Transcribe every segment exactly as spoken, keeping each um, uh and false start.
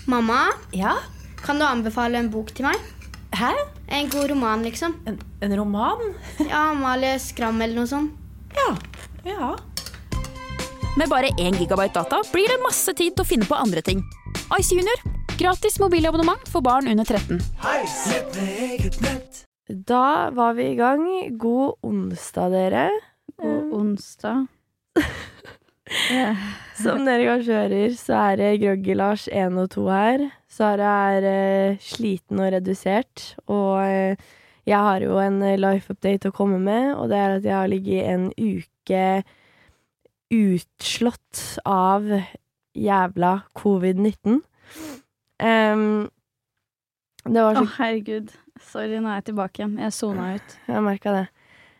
Mamma, Ja? kan du anbefale en bok til meg? Hæ? En god roman, liksom. En, en roman? Ja, Amalie Skram eller noe sånt. Ja, ja. Med bare én gigabyte data blir det masse tid til å finne på andre ting. Ice Junior. Gratis mobilabonnement for barn under tretten. Da var vi i gang. God onsdag, dere. God onsdag. Som dere kanskje hører, så er det Groggy Lars en og to her. Sara er eh, sliten og redusert, og eh, jeg har jo en life update å komme med, og det er at jeg har ligget en uke utslått av jævla covid nitten. Um, det var så... Å, herregud. Sorry, nå er jeg tilbake igjen. Jeg zonet ut. Jeg merket det.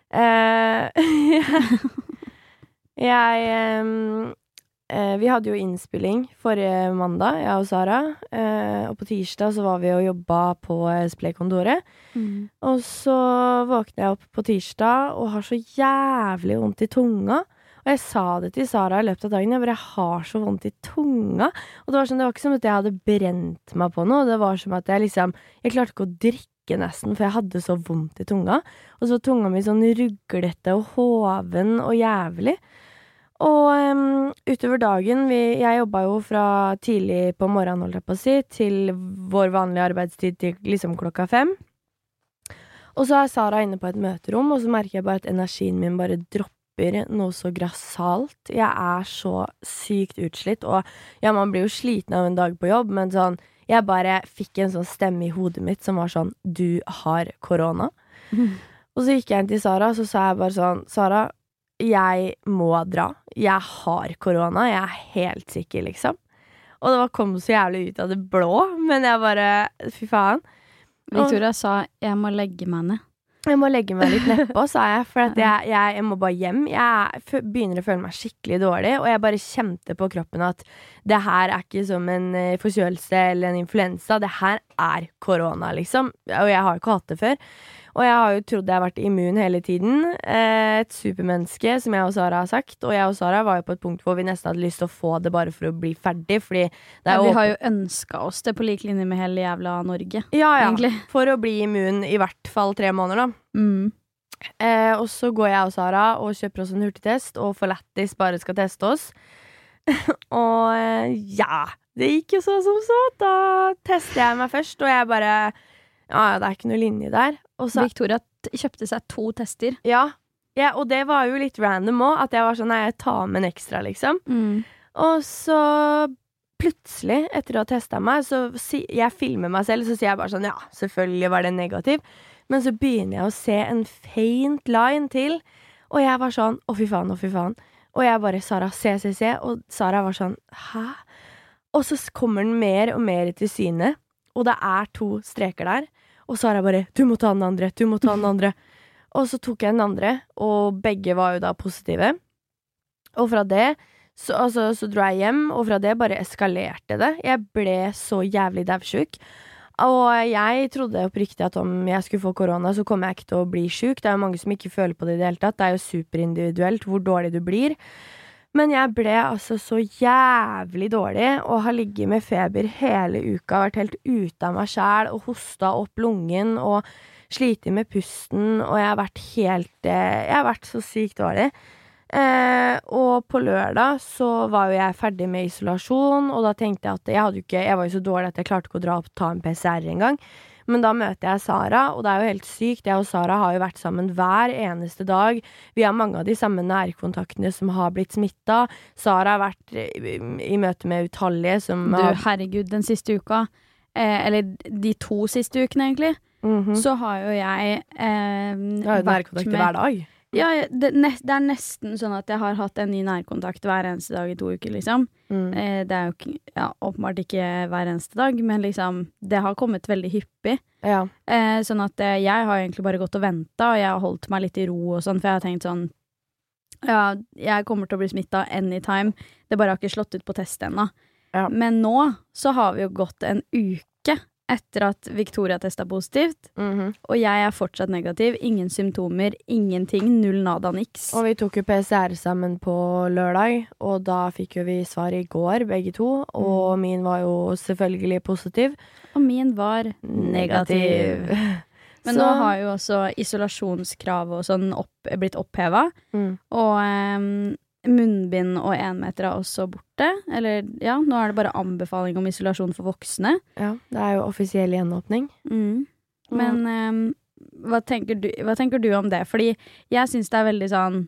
Uh, jeg... Um, uh, vi hadde jo innspilling forrige mandag, jeg og Sara. Uh, og på tirsdag så var vi og jobbet på Splay-kontoret. Mm. Og så våkner jeg opp på tirsdag og har så jævlig vondt i tunga. Og jeg sa det til Sara i løpet av dagen, jeg bare har så vondt i tunga. Og det var, sånn, det var ikke som at jeg hadde brent meg på noe, det var som at jeg liksom, jeg klarte ikke å drikke nesten, for jeg hadde så vondt i tunga. Og så var tunga mi sånn ruglete og hoven og jævlig. Og um, utover dagen, vi, jeg jobbet jo fra tidlig på morgenen, holdt jeg på å si, til vår vanlige arbeidstid til liksom klokka fem. Og så er Sara inne på et møterom, og så merker jeg bare at energien min bare dropper noe så grassalt. Jeg er så sykt utslitt, og ja, man blir jo sliten av en dag på jobb, men sånn, jeg bare fikk en sånn stemme i hodet mitt som var sånn, du har korona. Mm. Og så gikk jeg inn til Sara, og så sa jeg bare sånn, Sara, jeg må dra. Jeg har korona, jeg er helt sikker, liksom. Og det var kom så jævlig ut av det blå, men jeg bare, fy faen. Victoria sa, jeg må legge meg ned. Jeg må legge meg litt nedpå, sa jeg, for at jeg, jeg, jeg må bare hjem. Jeg begynner å føle meg skikkelig dårlig, og jeg bare kjente på kroppen at det her er ikke som en forkjølelse eller en influensa, det her er korona, liksom. Og jeg har ikke hatt det før. Og jeg har jo trodd jeg har vært immun hele tiden. Et supermenneske, som jeg og Sara har sagt. Og jeg og Sara var jo på et punkt hvor vi nesten hadde lyst til å få det bare for å bli ferdig, fordi det er ja, vi åpen... har jo ønsket oss det på like linje med hele jævla Norge. Ja, ja. Egentlig. For å bli immun i hvert fall tre måneder, da. Mm. Eh, og så går jeg og Sara og kjøper oss en hurtigtest, og for lættis bare skal teste oss. Og eh, ja, det gikk jo så som så. Da tester jeg meg først, og jeg bare... Ja, det er ikke noe linje der. Og så, Victoria t- kjøpte seg to tester. Ja, ja, og det var jo litt random også, at jeg var sånn, nei, jeg tar med en ekstra, liksom. Mm. Og så plutselig, etter å ha testet meg, så si, jeg filmer meg selv, så sier jeg bare sånn, ja, selvfølgelig var det negativ. Men så begynner jeg å se en faint line til, og jeg var sånn, å fy faen, å fy faen. Og jeg bare, Sara, se, se, se, og Sara var sånn, hæ? Og så kommer den mer og mer til syne, og det er to streker der. Og Sara bare, du må ta den andre, du må ta den andre. Og så tok jeg den andre, og begge var jo da positive. Og fra det, så, altså, så dro jeg hjem, og fra det bare eskalerte det. Jeg ble så jævlig dævsjuk. Og jeg trodde oppriktig at om jeg skulle få korona, så kommer jeg ikke til å bli syk. Det er jo mange som ikke føler på det i det hele tatt. Det er jo superindividuelt hvor dårlig du blir. Men jeg ble altså så jævlig dårlig, og har ligget med feber hele uka, vært helt ute av meg selv, og hostet opp lungen, og slitet med pusten, og jeg har vært helt, jeg har vært så sykt dårlig. Eh, og på lørdag så var jo jeg ferdig med isolasjon, og da tenkte jeg at jeg hadde jo ikke, jeg var jo så dårlig at jeg klarte ikke å dra opp og ta en P C R en gang. Men da møter jeg Sara, og det er jo helt sykt. Jeg og Sara har jo vært sammen hver eneste dag. Vi har mange av de samme nærkontaktene som har blitt smittet. Sara har vært i, i møte med utallige som Du, har... herregud, den siste uka, eh, eller de to siste ukene egentlig, mm-hmm. så har jo jeg eh, Jeg har jo nærkontakter hver dag. Ja, det, det er nesten sånn at jeg har hatt en ny nærkontakt hver eneste dag i to uker, liksom. Mm. Eh, det er jo ikke, ja, åpenbart ikke hver eneste dag, men liksom, det har kommet veldig hyppig. Ja. Eh, sånn at eh, jeg har egentlig bare gått og ventet, og jeg har holdt meg litt i ro og sånn, for jeg har tenkt sånn, ja, jeg kommer til å bli smittet anytime. Det bare har ikke slått ut på test ennå. Ja. Men nå så har vi jo gått en uke etter at Victoria testet positivt, Mhm. og jeg er fortsatt negativ. Ingen symptomer, ingenting, null nada niks. Og vi tok jo P C R sammen på lørdag, og da fikk jo vi svar i går, begge to. Og min var jo selvfølgelig positiv. Og min var negativ. Men Så- nå har jo også isolasjonskravet og sånn opp, blitt opphevet. Mm. Og em, munnbind og en meter er også borte. Eller ja, nå er det bare anbefaling om isolasjon for voksne. Ja, det er jo offisiell gjenåpning. Mm. Men em, hva, tenker du, hva tenker du om det? Fordi jeg synes det er veldig sånn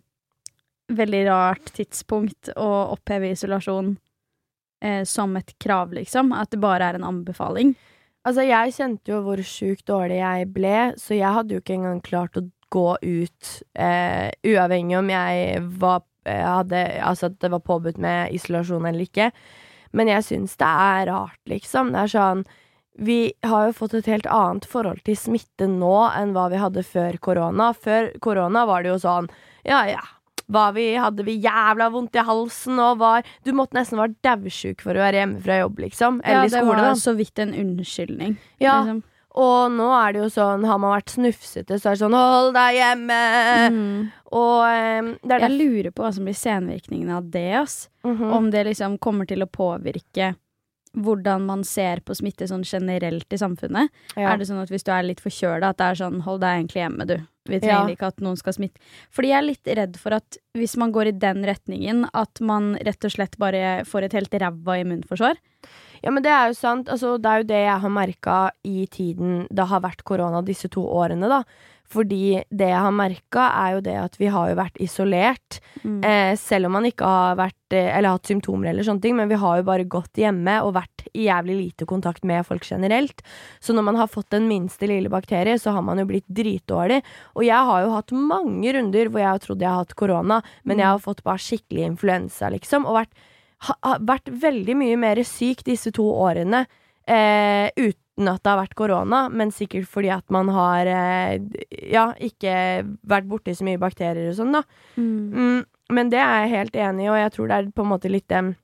veldig rart tidspunkt å oppheve isolasjon eh, som et krav, liksom. At det bare er en anbefaling. Altså, jeg kjente jo hvor sjukt dårlig jeg ble, så jeg hadde jo ikke engang klart å gå ut, eh, uavhengig om jeg var, eh, hadde, altså at det var påbudt med isolasjon eller ikke. Men jeg synes det er rart, liksom. Det er sånn, vi har jo fått et helt annet forhold til smitte nå enn hva vi hadde før korona. Før korona var det jo sånn, ja, ja. Var vi, hadde vi jævla vondt i halsen og var Du måtte nesten være daudsjuk for å være hjemme fra jobb, liksom. Eller Ja, i det skole, var da. så vidt en unnskyldning. Ja, liksom. og nå er det jo sånn, har man vært snufsete, så er det sånn, hold deg hjemme! Mm. Og um, det er Jeg derfor lurer på hva som blir senvirkningene av det, ass. Mhm. Om det liksom kommer til å påvirke hvordan man ser på smitte sånn generelt i samfunnet. ja. Er det sånn at hvis du er litt forkjølet, at det er sånn, hold deg egentlig hjemme, du. Vi trenger Ja. ikke at noen skal smitte. Fordi jeg er litt redd for at hvis man går i den retningen, at man rett og slett bare får et helt ræva immunforsvar. Ja, men det er jo sant. Altså, det er jo det jeg har merket i tiden det har vært korona disse to årene, da. Fordi det jeg har merket er jo det at vi har jo vært isolert, Mm. eh, selv om man ikke har vært, eh, eller hatt symptomer eller sånne ting, men vi har jo bare gått hjemme og vært i jævlig lite kontakt med folk generelt. Så når man har fått den minste lille bakterie, så har man jo blitt dritdårlig. Og jeg har jo hatt mange runder hvor jeg har trodd jeg har hatt korona, men jeg har fått bare skikkelig influensa, liksom, og vært, ha, ha, vært veldig mye mer syk disse to årene, eh, uten at det har vært korona, men sikkert fordi at man har eh, ja, ikke vært borti så mye bakterier og sånn, da. Mm. Mm, men det er jeg helt enig i, og jeg tror det er på en måte litt den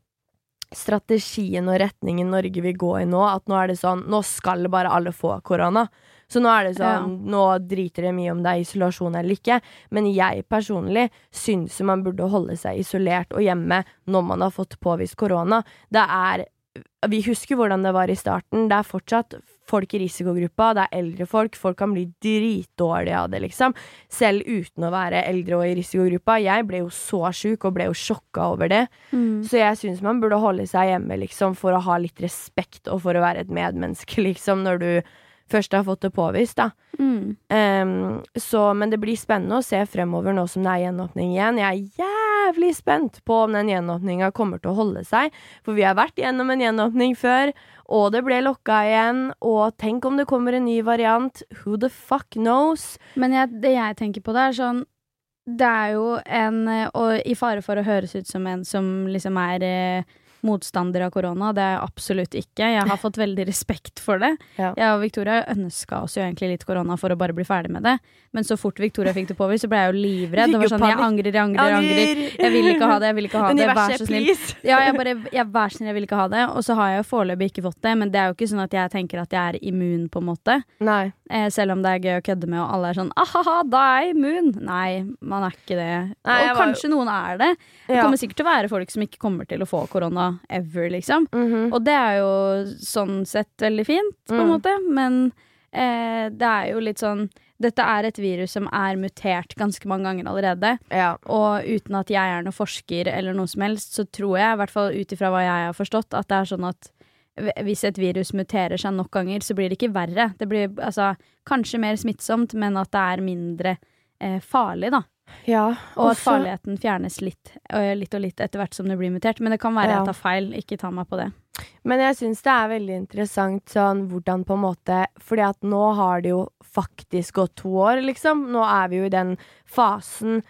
strategien og retningen Norge vil gå i nå, at nå er det sånn, nå skal bare alle få korona. Så nå er det sånn, nå driter det mye om det er isolasjon eller ikke, men jeg personlig synes man burde holde seg isolert og hjemme når man har fått påvist korona. Det er, vi husker hvordan det var i starten, det er fortsatt folk i risikogruppa, det er eldre folk, folk kan bli dritdårlige av det, liksom. Selv uten å være eldre og i risikogruppa. Jeg ble jo så syk og ble jo sjokka over det. Mm. Så jeg synes man burde holde seg hjemme, liksom, for å ha litt respekt og for å være et medmenneske, liksom, når du først har fått det påvist, da. Mm. Um, så, men det blir spennende å se fremover nå som det er gjenåpning igjen. Jeg er jævlig spent på om den gjenåpninga kommer til å holde seg, for vi har vært gjennom en gjenåpning før, og det ble lokka igjen, og tenk om det kommer en ny variant. Who the fuck knows? Men jeg, det jeg tenker på det er sånn, det er jo en, og i fare for å høres ut som en som liksom er eh, motstander av korona, det er jeg absolutt ikke. Jeg har fått veldig respekt for det. Ja. Jeg og Victoria ønsket oss jo egentlig litt korona for å bare bli ferdig med det. Men så fort Victoria fikk det påvist, så ble jeg jo livredd. Det var sånn, jeg angrer, jeg angrer, jeg angrer. Jeg vil ikke ha det, jeg vil ikke ha det. Vær så Universet, snill. please. Ja, jeg bare, jeg, vær så snill, jeg vil ikke ha det. Og så har jeg jo foreløpig ikke fått det, men det er jo ikke sånn at jeg tenker at jeg er immun på en måte. Nei. Eh, selv om det er gøy å kødde med, og alle er sånn, ahaha, da er jeg immun. Nei, man er ikke det. Nei, jeg og var kanskje noen er det. Det Ja. kommer sikkert til å være folk som ikke kommer til å få korona ever, liksom. Mhm. Og det er jo sånn sett veldig fint, på en Mm. måte. Men eh, det er jo litt sånn, dette er et virus som er mutert ganske mange ganger allerede. Ja. Og uten at jeg er noen forsker eller noe som helst, så tror jeg, i hvert fall ut ifra hva jeg har forstått, at det er sånn at hvis et virus muterer seg nok ganger, så blir det ikke verre. Det blir altså kanskje mer smittsomt, men at det er mindre eh, farlig, da. Ja. Og at også- farligheten fjernes litt, øh, litt og litt etter hvert som det blir mutert. Men det kan være Ja. jeg tar feil, ikke ta meg på det. Men jeg synes det er veldig interessant sånn hvordan på en måte, fordi at nå har det jo faktisk gått to år, liksom. Nå er vi jo i den fasen,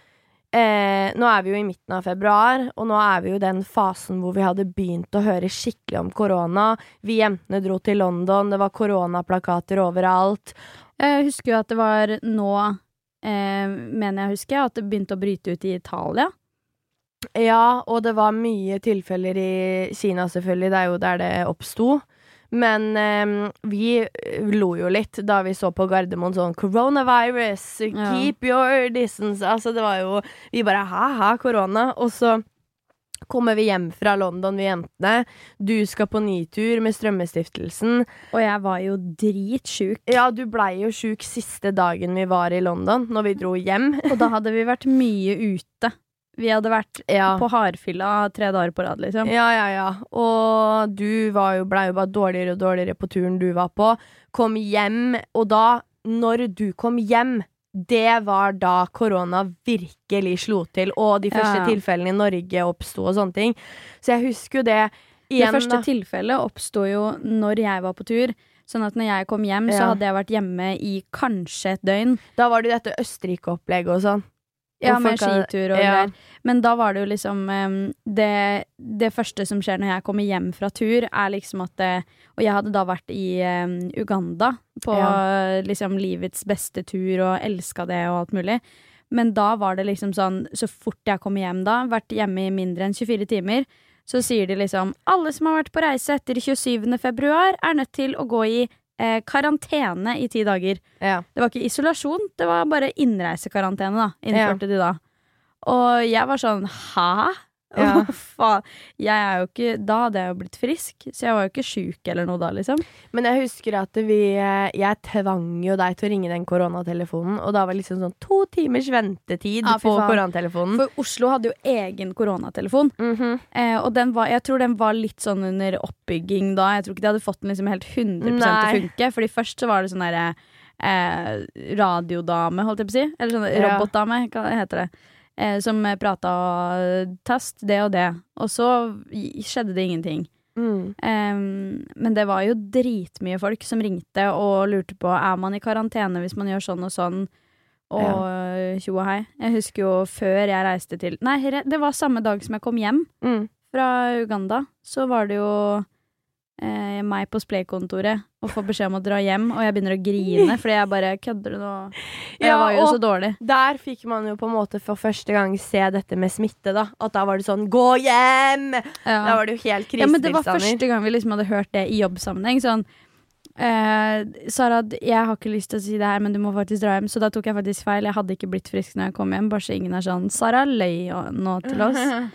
eh, nå er vi jo i midten av februar, og nå er vi jo i den fasen hvor vi hadde begynt å høre skikkelig om korona. Vi jentene dro til London, det var koronaplakater overalt. Jeg husker jo at det var nå, eh, mener jeg husker, at det begynte å bryte ut i Italia. Ja, og det var mye tilfeller i Kina selvfølgelig, det er jo der det oppsto. Men eh, vi lo jo litt da vi så på Gardermoen sånn coronavirus, Ja. keep your distance. Altså det var jo, vi bare ha-ha, korona. Og så kommer vi hjem fra London, vi jentene. Du skal på nytur med Strømmestiftelsen. Og jeg var jo dritsjuk. Ja, du blei jo sjuk siste dagen vi var i London, når vi dro hjem. Og da hadde vi vært mye ute. Vi hadde vært Ja. på hardfylla tre dager på rad, liksom. Ja, ja, ja. Og du var jo, ble jo bare dårligere og dårligere på turen du var på. Kom hjem, og da, når du kom hjem, det var da korona virkelig slo til, og de første Ja. tilfellene i Norge oppstod og sånne ting. Så jeg husker jo det igjen. Det første da. tilfellet oppstod jo når jeg var på tur. Sånn at når jeg kom hjem, så Ja. hadde jeg vært hjemme i kanskje et døgn. Da var det jo dette Østerrike-opplegget og sånn. Ja, Og med folk hadde- skitur og ja. greier. Men da var det jo liksom um, det, det første som skjer når jeg kommer hjem fra tur, er liksom at det, Og jeg hadde da vært i um, Uganda på Ja. liksom livets beste tur og elska det og alt mulig. Men da var det liksom sånn, så fort jeg kommer hjem da, vært hjemme i mindre enn tjuefire timer, så sier de liksom alle som har vært på reise etter tjuesyvende februar, er nødt til å gå i eh, karantene i ti dager. Ja. Det var ikke isolasjon, det var bare innreisekarantene da, Ja. innførte de da. Og jeg var sånn, hæ? Ja. Hva faen? Jeg er jo ikke, da hadde jeg jo blitt frisk, så jeg var jo ikke syk eller noe da, liksom. Men jeg husker at vi eh, jeg tvang jo deg til å ringe den koronatelefonen, og da var det liksom sånn to timers ventetid Ja, fy på faen. koronatelefonen. For Oslo hadde jo egen koronatelefon, Mhm. eh, og den var, jeg tror den var litt sånn under oppbygging da. Jeg tror ikke de hadde fått den liksom helt hundre prosent til å Nei. funke, fordi først så var det sånn der eh, radiodame, holdt jeg på å si, eller sånn Ja. robotdame, hva heter det, eh, som prata tast, det og det, og så i- skjedde det ingenting. Mm. Um, men det var jo dritmye folk som ringte og lurte på er man i karantene hvis man gjør sånn og sånn. Og tjo og hei. Jeg husker jo før jeg reiste til Nei, re- det var samme dag som jeg kom hjem Mm. fra Uganda. Så var det jo eh, meg på Splay-kontoret og får beskjed om å dra hjem, og jeg begynner å grine fordi jeg bare kødder det nå. Og jeg Ja, var jo og- så dårlig. Der fikk man jo på en måte for første gang se dette med smitte, da. At da var det sånn 'gå hjem!' Da var det jo helt Ja, men det var krisetilstander. første gang vi liksom hadde hørt det i jobbsammenheng. Sånn eh, Sara, d- jeg har ikke lyst til å si det her, men du må faktisk dra hjem. Så da tok jeg faktisk feil. Jeg hadde ikke blitt frisk når jeg kom hjem. Bare så ingen er sånn Sara løy og- nå til oss.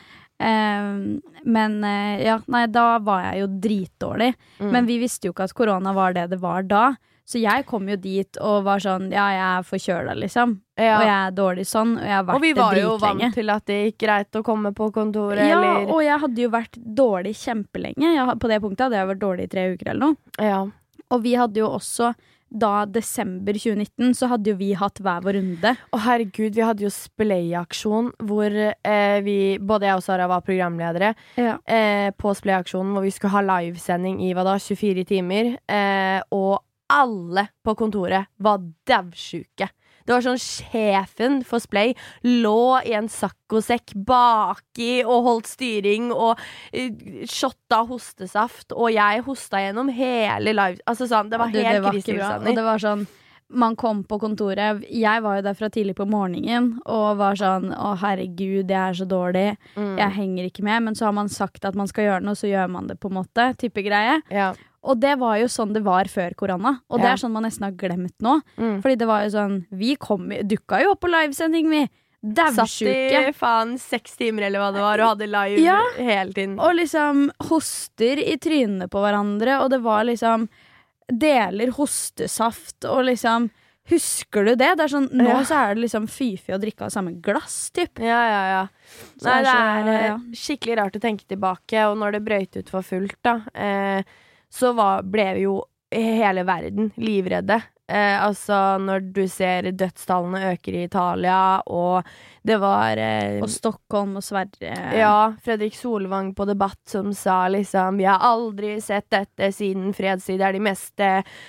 Eh, men eh, ja, nei, da var jeg jo dritdårlig. Mm. Men vi visste jo ikke at korona var det det var da. Så jeg kom jo dit og var sånn ja, jeg er forkjøla, liksom. Ja. Og jeg er dårlig sånn, og jeg har vært Og vi det var jo dritlenge. vant til at det gikk greit å komme på kontoret, Ja, eller og jeg hadde jo vært dårlig kjempelenge. Jeg, har- på det punktet hadde jeg vært dårlig i tre uker eller noe. Ja. Og vi hadde jo også, da desember tjue nitten, så hadde jo vi hatt hver vår runde. Å herregud, vi hadde jo Splay-aksjon hvor eh, vi, både jeg og Sara var programledere Ja. eh, på Splay-aksjonen, hvor vi skulle ha livesending i hva da, tjuefire timer, eh, og alle på kontoret var dævsjuke. Det var sånn sjefen for Splay lå i en saccosekk baki og holdt styring og uh, shotta hostesaft, og jeg hosta gjennom hele live. Altså sånn, det var Du, det helt var ikke bra. Og krisetilstander. det var sånn, man kom på kontoret, jeg var jo der fra tidlig på morgenen, og var sånn, å herregud, jeg er så dårlig, Mm. jeg henger ikke med, men så har man sagt at man skal gjøre noe, så gjør man det på en måte, type greie. Ja. Og det var jo sånn det var før korona, og det Ja. er sånn man nesten har glemt nå. Mm. Fordi det var jo sånn, vi kom, dukka jo opp på livesending, vi. Satt i Dævsjuke. faen seks timer eller hva det var, og hadde live Ja. hele tiden. Og liksom hoster i trynene på hverandre, og det var liksom deler hostesaft, og liksom husker du det? Det er sånn, nå Ja. så er det liksom fy-fy å drikke av samme glass, typ. Ja, ja, ja. Så Nei, det det er så- er ja. eh, skikkelig rart å tenke tilbake, og når det brøyt ut for fullt, da, eh, så var, ble vi jo hele verden livredde. Eh, altså, når du ser dødstallene øker i Italia, og det var eh, Og Stockholm og Sverige. Ja, Fredrik Solvang på Debatt som sa liksom vi har aldri sett dette siden fredstid. Det er de mest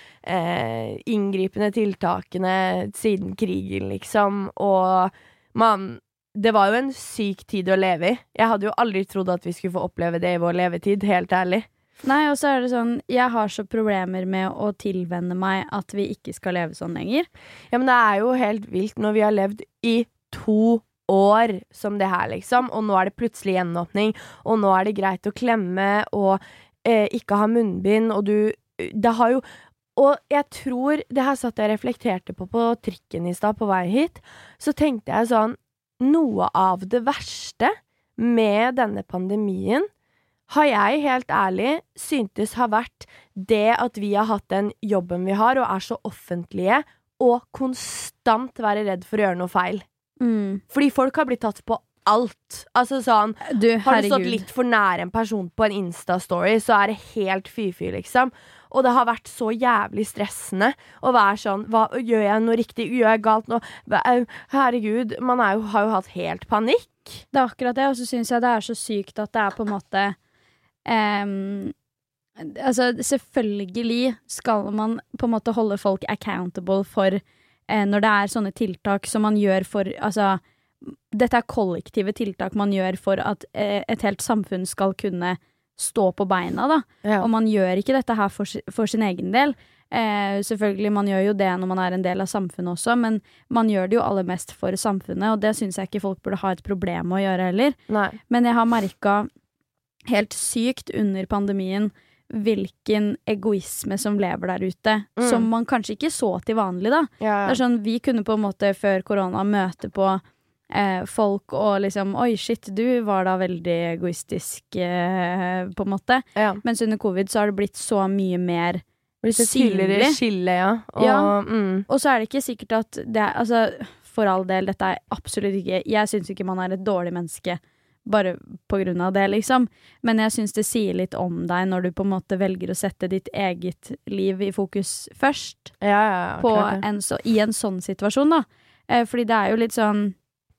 eh, inngripende tiltakene siden krigen, liksom. Og man Det var jo en syk tid å leve i. Jeg hadde jo aldri trodd at vi skulle få oppleve det i vår levetid, helt ærlig. Nei, og så er det sånn, jeg har så problemer med å tilvenne meg at vi ikke skal leve sånn lenger. Ja, men det er jo helt vilt når vi har levd i to år som det her, liksom, og nå er det plutselig gjenåpning, og nå er det greit å klemme, og eh, ikke har munnbind, og du Det har jo Og jeg tror Det her satt jeg reflekterte på på trikken i stad på vei hit. Så tenkte jeg sånn Noe av det verste med denne pandemien har jeg helt ærlig syntes har vært det at vi har hatt den jobben vi har, og er så offentlige, og konstant være redd for å gjøre noe feil. Mm. Fordi folk har blitt tatt på alt. Altså sånn, Du, har du stått herregud. litt for nær en person på en Insta-story, så er det helt fy-fy, liksom. Og det har vært så jævlig stressende å være sånn, hva, gjør jeg noe riktig? Gjør jeg galt nå? Hva- Herregud, man er jo, har jo hatt helt panikk. Det er akkurat det, og så synes jeg det er så sykt at det er på en måte ehm, Altså, selvfølgelig skal man på en måte holde folk accountable for eh, når det er sånne tiltak som man gjør for Altså, dette er kollektive tiltak man gjør for at eh, et helt samfunn skal kunne stå på beina, da. Ja. Og man gjør ikke dette her for, si- for sin egen del. Eh, selvfølgelig, man gjør jo det når man er en del av samfunnet også, men man gjør det jo aller mest for samfunnet, og det synes jeg ikke folk burde ha et problem med å gjøre heller. Nei. Men jeg har merket helt sykt under pandemien hvilken egoisme som lever der ute, Mm. som man kanskje ikke så til vanlig, da. Ja, Det er sånn, vi kunne på en måte før korona møte på eh, folk og liksom, oi shit, du var da veldig egoistisk, eh, på en måte. ja. Mens under covid så har det blitt så mye mer Litt tydeligere synlig. skille, ja. Og, Ja. Mm, Og så er det ikke sikkert at det er, altså, for all del, dette er absolutt ikke, jeg synes ikke man er et dårlig menneske bare på grunn av det, liksom. Men jeg synes det sier litt om deg når du på en måte velger å sette ditt eget liv i fokus først, ja, ja, ja, på klart det. en så, i en sånn situasjon, da. Eh, fordi det er jo litt sånn,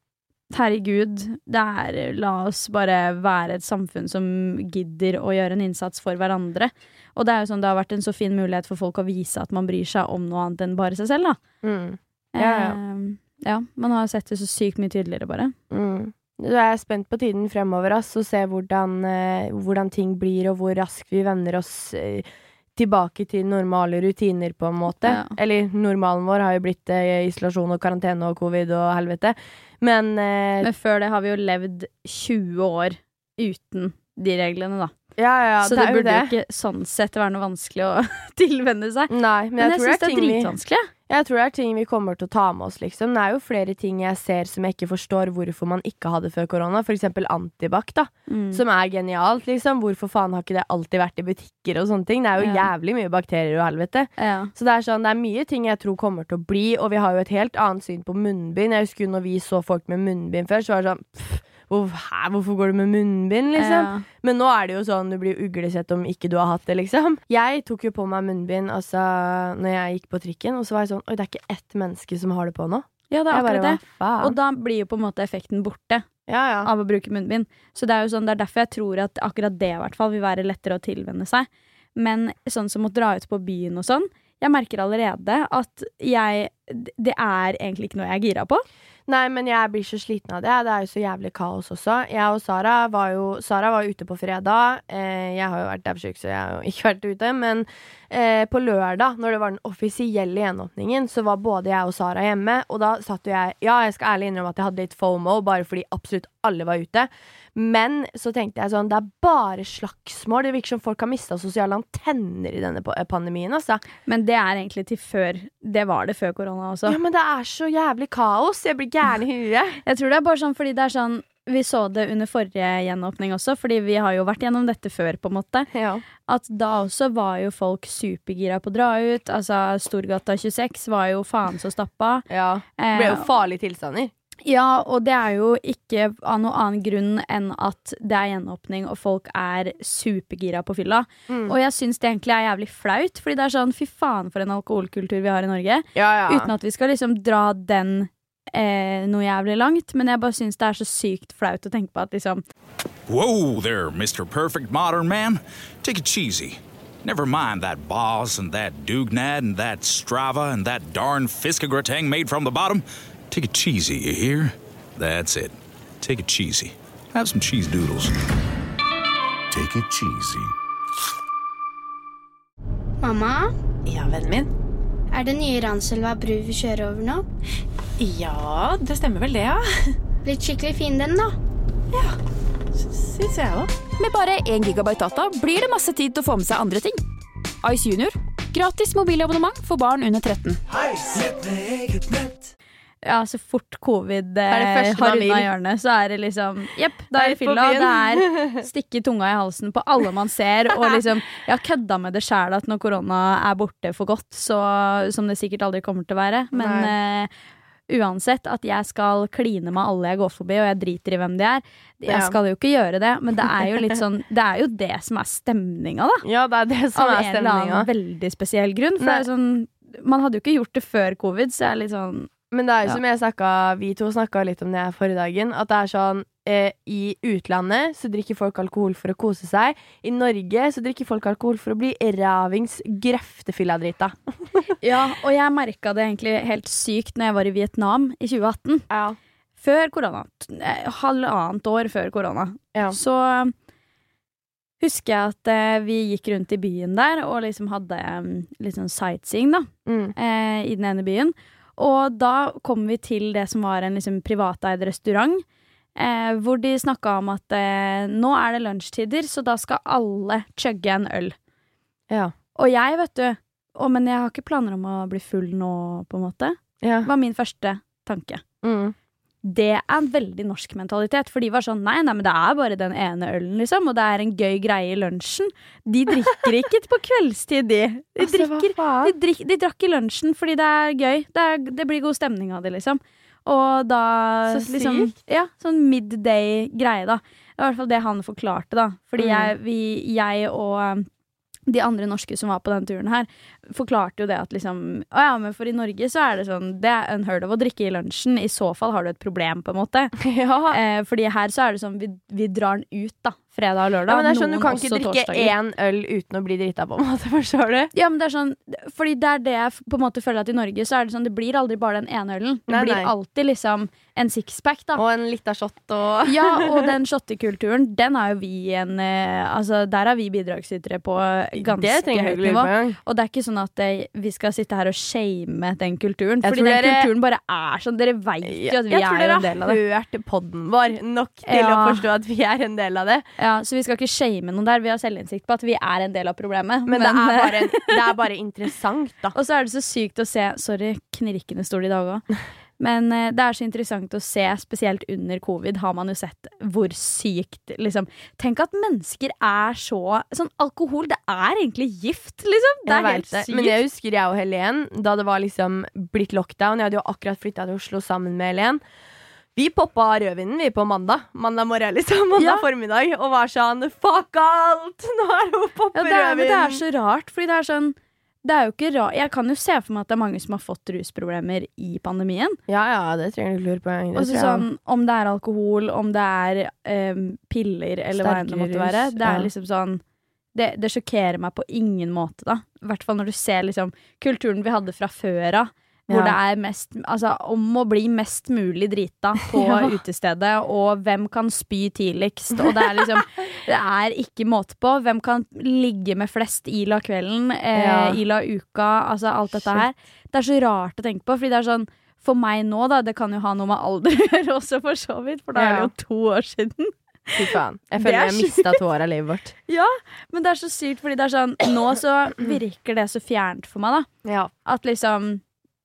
herregud, det er, la oss bare være et samfunn som gidder å gjøre en innsats for hverandre. Og det er jo sånn, det har vært en så fin mulighet for folk å vise at man bryr seg om noe annet enn bare seg selv, da. Mm, Ja, ja. Eh, ja, man har sett det så sykt mye tydeligere bare. mm. Så er jeg spent på tiden fremover, ass, og se hvordan, eh, hvordan ting blir, og hvor raskt vi vender oss eh, tilbake til normale rutiner, på en måte. Ja. Eller normalen vår har jo blitt eh, isolasjon og karantene og covid og helvete. Men, eh, Men før det har vi jo levd tjue år uten de reglene, da. ja, ja, så det det, er jo burde det. jo ikke sånn sett være noe vanskelig å tilvenne seg. Nei, men, Men jeg, jeg, tror synes det er det er ting vi dritvanskelig. Jeg tror det er ting vi kommer til å ta med oss, liksom. Det er jo flere ting jeg ser som jeg ikke forstår hvorfor man ikke hadde før korona. For eksempel antibac, da. Mm. Som er genialt, liksom. Hvorfor faen har ikke det alltid vært i butikker og sånne ting? Det er jo Ja. jævlig mye bakterier og helvete. Ja. Så det er sånn, det er mye ting jeg tror kommer til å bli, og vi har jo et helt annet syn på munnbind. Jeg husker jo når vi så folk med munnbind før, så var det sånn pff, hvor, hæ, hvorfor går du med munnbind, liksom? Ja. Men nå er det jo sånn, du blir uglesett om ikke du har hatt det, liksom. Jeg tok jo på meg munnbind, altså, når jeg gikk på trikken, og så var jeg sånn, oi, det er ikke ett menneske som har det på nå. ja, det er Jeg bare, akkurat det. hva faen? Og da blir jo på en måte effekten borte ja, ja. av å bruke munnbind. Så det er jo sånn, det er derfor jeg tror at akkurat det i hvert fall vil være lettere å tilvenne seg. Men sånn som å dra ut på byen og sånn, jeg merker allerede at jeg, det er egentlig ikke noe jeg er gira på. Nei, men jeg blir så sliten av det. Det er jo så jævlig kaos også. Jeg og Sara var jo Sara var ute på fredag. Eh, jeg har jo vært dævsjuk, så jeg har jo ikke vært ute. Men eh, på lørdag, når det var den offisielle gjenåpningen, så var både jeg og Sara hjemme. Og da satt jo jeg Ja, jeg skal ærlig innrømme at jeg hadde litt FOMO, bare fordi absolutt alle var ute. Men så tenkte jeg sånn, det er bare slagsmål. Det virker som folk har mistet sosiale antenner i denne pa- pandemien, altså. Men det er egentlig til før. Det var det før korona også. Ja, men det er så jævlig kaos. Jeg blir gæren i huet. Jeg tror det er bare sånn fordi det er sånn, vi så det under forrige gjenåpning også, fordi vi har jo vært gjennom dette før, på en måte. Ja. At da også var jo folk supergira på å dra ut. Altså, Storgata tjueseks var jo faen så stappa. ja. Det ble jo farlige tilstander. Ja, og det er jo ikke av noe annen grunn enn at det er gjenåpning, og folk er supergira på fylla. Mm. Og jeg syns det egentlig er jævlig flaut, fordi det er sånn, fy faen for en alkoholkultur vi har i Norge. Ja, ja. Uten at vi skal liksom dra den eh, noe jævlig langt, men jeg bare syns det er så sykt flaut å tenke på at liksom Whoa there, Mister Perfect Modern Man. Take it cheesy. Never mind that Boss and that Dugnad and that Strava and that darn Fiskagratang made from the bottom. Take it cheesy, you hear? That's it. Take it cheesy. Have some cheese doodles. Take it cheesy. Mamma, Ja, vennen min. er det nye Ranselva bru vi kjører over nå? Ja, det stemmer vel det, ja. Blitt skikkelig fin den, da. Syns jeg også. Med bare én gigabyte data blir det masse tid til å få med seg andre ting. Ice Junior. Gratis mobilabonnement for barn under tretten. Ja, så fort covid Er det eh, første har man vil? unna hjørnet, så er det liksom Jepp, da er det Helt på fylla. Det byen. er stikke tunga i halsen på alle man ser. Og liksom, jeg har kødda med det sjæl at når korona er borte for godt, så, som det sikkert aldri kommer til å være. Men eh, uansett at jeg skal kline med alle jeg går forbi, og jeg driter i hvem de er. Jeg Ja. skal jo ikke gjøre det, men det er jo litt sånn Det er jo det som er stemninga, da. Ja, det er det som Av er en eller stemninga. annen veldig spesiell grunn. For det er sånn, man hadde jo ikke gjort det før covid, så jeg er litt sånn Men det er jo Ja. som jeg snakket, vi to snakka litt om det her forrige dagen, at det er sånn eh, i utlandet så drikker folk alkohol for å kose seg. I Norge så drikker folk alkohol for å bli ravings grøftefylladrita. Ja, og jeg merka det egentlig helt sykt når jeg var i Vietnam i tjue atten. Ja. Før korona. t- eh, Halvannet år før korona. Ja. Så eh, husker jeg at eh, vi gikk rundt i byen der og liksom hadde eh, litt sånn sightseeing, da. Mm. eh, I den ene byen. Og da kom vi til det som var en liksom privateid restaurant, eh, hvor de snakka om at eh, nå er det lunsjtider, så da skal alle chugge en øl. Ja. Og jeg, vet du, å, men jeg har ikke planer om å bli full nå, på en måte. Ja. Var min første tanke. Mm. Det er en veldig norsk mentalitet, for de var sånn, nei, nei, men det er bare den ene ølen, liksom, og det er en gøy greie i lunsjen. De drikker ikke på kveldstid, de. De, Altså, hva drikker, faen? de, drikk, de drakk i lunsjen fordi det er gøy. Det, er, det blir god stemning av det, liksom. Og da, Så liksom, sykt. ja, sånn midday-greie, da. Det var i hvert fall det han forklarte, da. Fordi Mm. jeg, vi, jeg og um, de andre norske som var på den turen her, forklarte jo det at liksom, å ja, men for i Norge så er det sånn, det er unheard of å drikke i lunsjen. I så fall har du et problem, på en måte. Ja. Eh, fordi her så er det sånn, vi, vi drar den ut, da. Fredag og lørdag. Ja, men det er sånn, noen Du kan også ikke drikke torsdager. én øl uten å bli drita, på en måte. Forstår du? Ja, men det er sånn, fordi det er det jeg f- på en måte føler at i Norge så er det sånn, det blir aldri bare den ene ølen. Det Nei, blir nei. alltid liksom en sixpack, da. Og en lita shot og Ja, og den shottekulturen, den er jo vi en eh, Altså, der er vi bidragsytere på ganske Det trenger jeg høyt ikke lure nivå. på engang. Og det er ikke sånn at eh, vi skal sitte her og shame den kulturen. Jeg Fordi tror den dere- kulturen bare er sånn. Dere vet jo at vi Jeg tror er dere en del av det. har hørt podden vår nok til Ja. å forstå at vi er en del av det. Ja, så vi skal ikke shame noen der. Vi har selvinnsikt på at vi er en del av problemet. Men, det, er eh, bare, det er bare interessant, da. Og så er det så sykt å se. Sorry, knirkende stol i dag òg. Men eh, det er så interessant å se, spesielt under covid, har man jo sett hvor sykt liksom. Tenk at mennesker er så Sånn alkohol, det er egentlig gift, liksom. Det Jeg er vet helt det. sykt. Men jeg husker jeg og Helen, da det var liksom blitt lockdown. Jeg hadde jo akkurat flytta til Oslo sammen med Helen. Vi poppa rødvinen vi på mandag. Mandag morgen, liksom. Mandag Ja. formiddag. Og var sånn fuck alt! Nå er det å poppe Ja, det er, men det er rødvin. så rart, fordi det er sånn det er jo ikke rart. Jeg kan jo se for meg at det er mange som har fått rusproblemer i pandemien. Ja, ja, det trenger du ikke lure på. Det Og så tror jeg. sånn, om det er alkohol, om det er em, piller, eller hva enn det Sterkere måtte være. rus, Det er ja. liksom sånn det, det sjokkerer meg på ingen måte, da. I hvert fall når du ser liksom kulturen vi hadde fra før av. Hvor Ja. det er mest Altså om å bli mest mulig drita på Ja. utestedet, og hvem kan spy tidligst, og det er liksom Det er ikke måte på. Hvem kan ligge med flest Ila kvelden, eh, Ja. Ila uka, altså alt dette her. Det er så rart å tenke på, fordi det er sånn for meg nå, da, det kan jo ha noe med alder å gjøre også, for så vidt, for da er det Ja. jo to år siden. Fy faen. Jeg Det føler er jeg sjukt. mista to år av livet vårt. Ja, men det er så sykt, fordi det er sånn nå så virker det så fjernt for meg, da. Ja. At liksom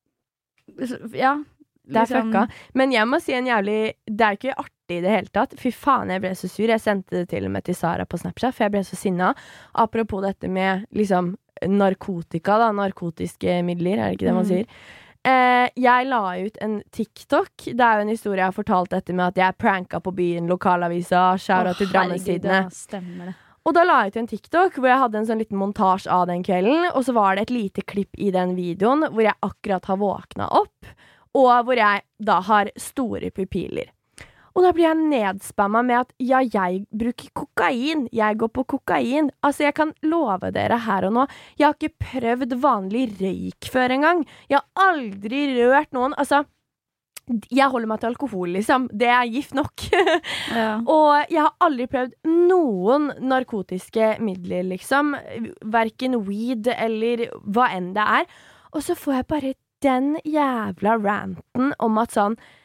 Ja. Det er liksom- fucka. Men jeg må si en jævlig Det er ikke artig i det hele tatt. Fy faen, jeg ble så sur. Jeg sendte det til og med til Sara på Snapchat, for jeg ble så sinna. Apropos dette med liksom narkotika, da. Narkotiske midler, er det ikke det man Mm. sier? Eh, jeg la ut en TikTok. Det er jo en historie jeg har fortalt dette med at jeg pranka på byen, lokalavisa, shout out til Å, herregud, Drammenstidene. ja, stemmer det. Og da la jeg ut en TikTok hvor jeg hadde en sånn liten montasje av den kvelden, og så var det et lite klipp i den videoen hvor jeg akkurat har våkna opp, og hvor jeg da har store pupiller. Og da blir jeg nedspamma med at ja, jeg bruker kokain. Jeg går på kokain. Altså, jeg kan love dere her og nå, jeg har ikke prøvd vanlig røyk før engang. Jeg har aldri rørt noen. Altså, jeg holder meg til alkohol, liksom. Det er gift nok. Ja. Og jeg har aldri prøvd noen narkotiske midler, liksom. Verken weed eller hva enn det er. Og så får jeg bare den jævla ranten om at sånn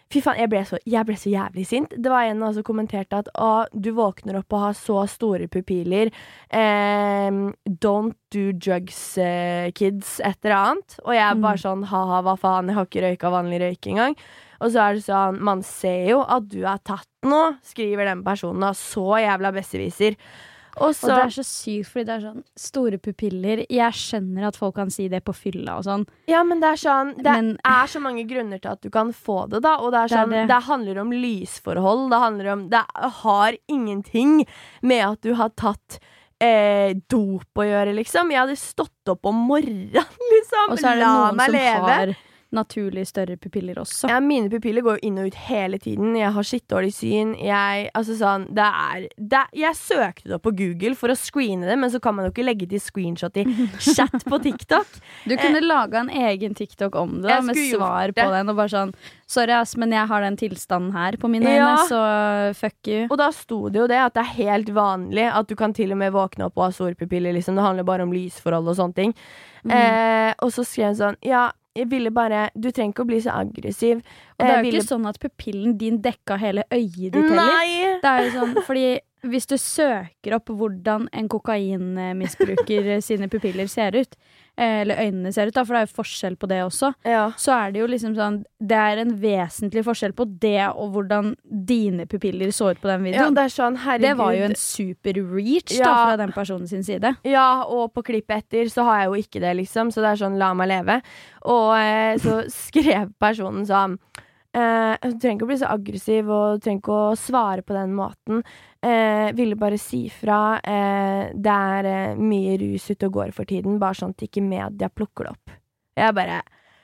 Fy faen, jeg ble, så, jeg ble så jævlig sint. Det var en som kommenterte at å, du våkner opp og har så store pupiller. Eh, don't do drugs, eh, kids, et eller annet. Og jeg er bare sånn, haha, hva faen, jeg har ikke røyka vanlig røyk engang. Og så er det sånn, man ser jo at du er tatt nå, skriver den personen, og så jævla besserwisser. Og, så, og det er så sykt, fordi det er sånn store pupiller. Jeg skjønner at folk kan si det på fylla og sånn. Ja, men det er sånn, det men, er så mange grunner til at du kan få det da, og det er sånn, det, er det. det handler om lysforhold, det handler om, det har ingenting med at du har tatt eh, dop å gjøre, liksom. Jeg hadde stått opp om morgenen, liksom. Og så er det La noen meg som leve. har naturlig større pupiller også. Ja, mine pupiller går jo inn og ut hele tiden. Jeg har skittdårlig syn. Jeg, altså sånn, det er, det er Jeg søkte det opp på Google for å screene det, men så kan man jo ikke legge til screenshot i chat på TikTok. Du kunne eh, laga en egen TikTok om det, da, med svar på den, og bare sånn sorry ass, men jeg har den tilstanden her på mine ja. øyne, så fuck you. Og da sto det jo det at det er helt vanlig at du kan til og med våkne opp og ha store pupiller, liksom. Det handler bare om lysforhold og sånne ting. Mm. Eh, og så skrev jeg sånn, ja, jeg ville bare, du trenger ikke å bli så aggressiv. Og det er jo ville... ikke sånn at pupillen din dekka hele øyet ditt heller. Nei! Det er jo sånn, fordi hvis du søker opp hvordan en kokainmisbruker sine pupiller ser ut, eller øynene ser ut, da, for det er jo forskjell på det også, ja. Så er det jo liksom sånn, det er en vesentlig forskjell på det og hvordan dine pupiller så ut på den videoen. Ja, det er sånn, herregud. Det var jo en super reach ja. da, fra den personen sin side. Ja, og på klippet etter så har jeg jo ikke det, liksom, så det er sånn, la meg leve. Og eh, så skrev personen sånn, Uh, du trenger ikke å bli så aggressiv, og du trenger ikke å svare på den måten. uh, Ville bare si fra. uh, Det er uh, mye rus ute og går for tiden, bare sånn at ikke media plukker det opp. Jeg bare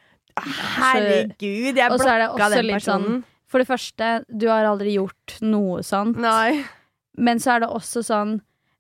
herregud, jeg blokka den personen. Sånn, for det første, du har aldri gjort noe sånt. Nei. Men så er det også sånn,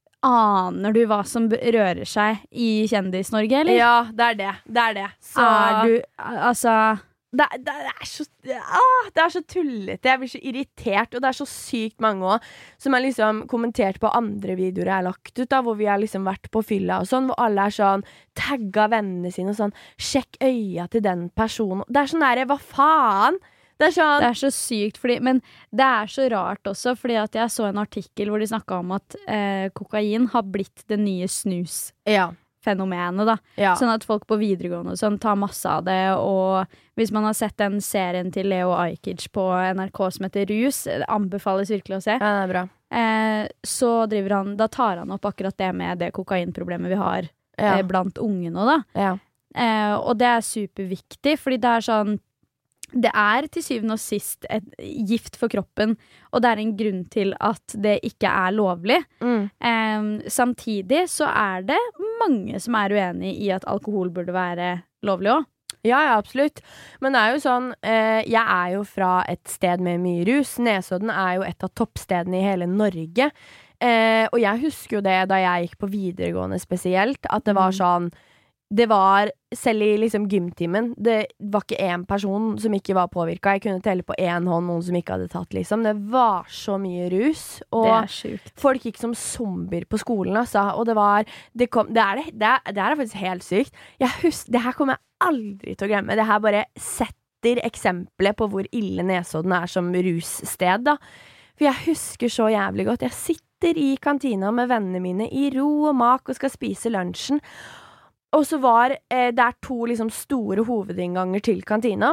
aner du hva som rører seg i Kjendis-Norge, eller? Ja, det er det, det er det. Så er du, altså Det, det, det, er så, ah, det er så tullete. Jeg blir så irritert. Og det er så sykt mange også som har liksom kommentert på andre videoer jeg har lagt ut, da, hvor vi har liksom vært på fylla og sånn, hvor alle er sånn tagga vennene sine og sånn, sjekk øya til den personen. Det er sånn der, hva faen? Det er, sånn, det er så sykt, fordi, men det er så rart også, fordi at jeg så en artikkel hvor de snakket om at eh, kokain har blitt det nye snus. Ja. Fenomenet, da. Ja. Sånn at folk på videregående og sånn tar masse av det, og hvis man har sett den serien til Leo Ajkic på N R K som heter Rus, det anbefales virkelig å se. Ja, det er bra. Eh, så driver han, da tar han opp akkurat det med det kokainproblemet vi har ja. eh, blant unge nå, da. Ja. Eh, og det er superviktig, fordi det er sånn, det er til syvende og sist et gift for kroppen, og det er en grunn til at det ikke er lovlig. Mm. Um, samtidig så er det mange som er uenig i at alkohol burde være lovlig også. Ja, ja, absolutt. Men det er jo sånn, eh, jeg er jo fra et sted med mye rus. Nesodden er jo et av toppstedene i hele Norge. Eh, og jeg husker jo det da jeg gikk på videregående spesielt, at det var sånn, det var, selv i liksom gymtimen, det var ikke en person som ikke var påvirket. Jeg kunne telle på en hånd noen som ikke hadde tatt, liksom. Det var så mye rus. Og det er sjukt. Folk gikk som zombier på skolen, altså. Og det var, det kom, det er det, det er, det er faktisk helt sykt. Jeg husker, det her kommer jeg aldri til å glemme. Det her bare setter eksemplet på hvor ille Nesodden er som russted, da. For jeg husker så jævlig godt. Jeg sitter i kantina med vennene mine i ro og mak og skal spise lunsjen. Og så var eh, det er to liksom store hovedinnganger til kantina,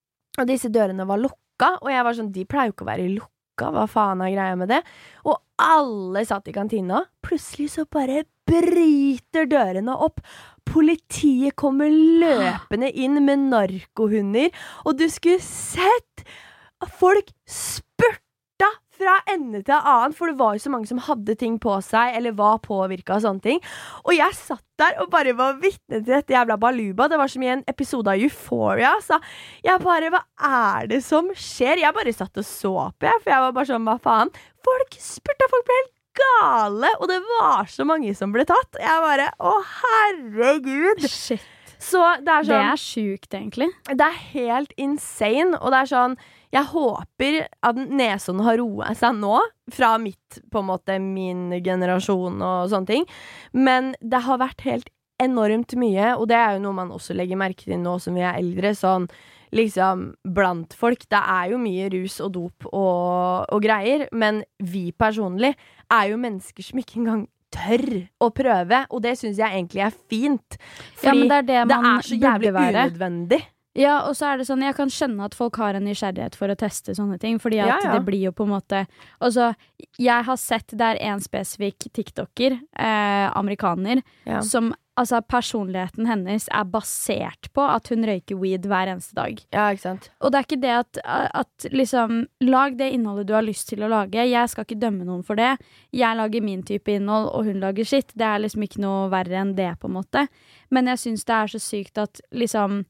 og disse dørene var lukka, og jeg var sånn, de pleier jo ikke å være lukka, hva faen er greia med det? Og alle satt i kantina, plutselig så bare bryter dørene opp, politiet kommer løpende inn med narkohunder, og du skulle sett folk spurte fra ende til annen, for det var jo så mange som hadde ting på seg, eller var påvirket av sånne ting. Og jeg satt der og bare var vitne til dette jævla baluba. Det var som i en episode av Euphoria, så jeg bare, hva er det som skjer? Jeg bare satt og så på, jeg, for jeg var bare sånn, hva faen? Folk spurte, folk ble helt gale, og det var så mange som ble tatt. Jeg bare, å herregud! Shit. Så det er sånn, det er sykt, egentlig. Det er helt insane, og det er sånn, jeg håper at Nesodden har roet seg nå, fra mitt, på en måte, min generasjon og sånne ting, men det har vært helt enormt mye, og det er jo noe man også legger merke til nå som vi er eldre, sånn liksom blant folk, det er jo mye rus og dop og, og greier, men vi personlig er jo mennesker som ikke engang tør å prøve, og det synes jeg egentlig er fint, fordi ja, men det er, det det er så jævlig unødvendig. Ja, og så er det sånn, jeg kan skjønne at folk har en nysgjerrighet for å teste sånne ting, fordi at ja, ja. Det blir jo på en måte, altså, jeg har sett det er en spesifikk TikToker, eh, amerikaner, ja. Som, altså, personligheten hennes er basert på at hun røyker weed hver eneste dag. Ja, ikke sant? Og det er ikke det at, at liksom, lag det innholdet du har lyst til å lage, jeg skal ikke dømme noen for det, jeg lager min type innhold, og hun lager sitt, det er liksom ikke noe verre enn det på en måte, men jeg synes det er så sykt at, liksom,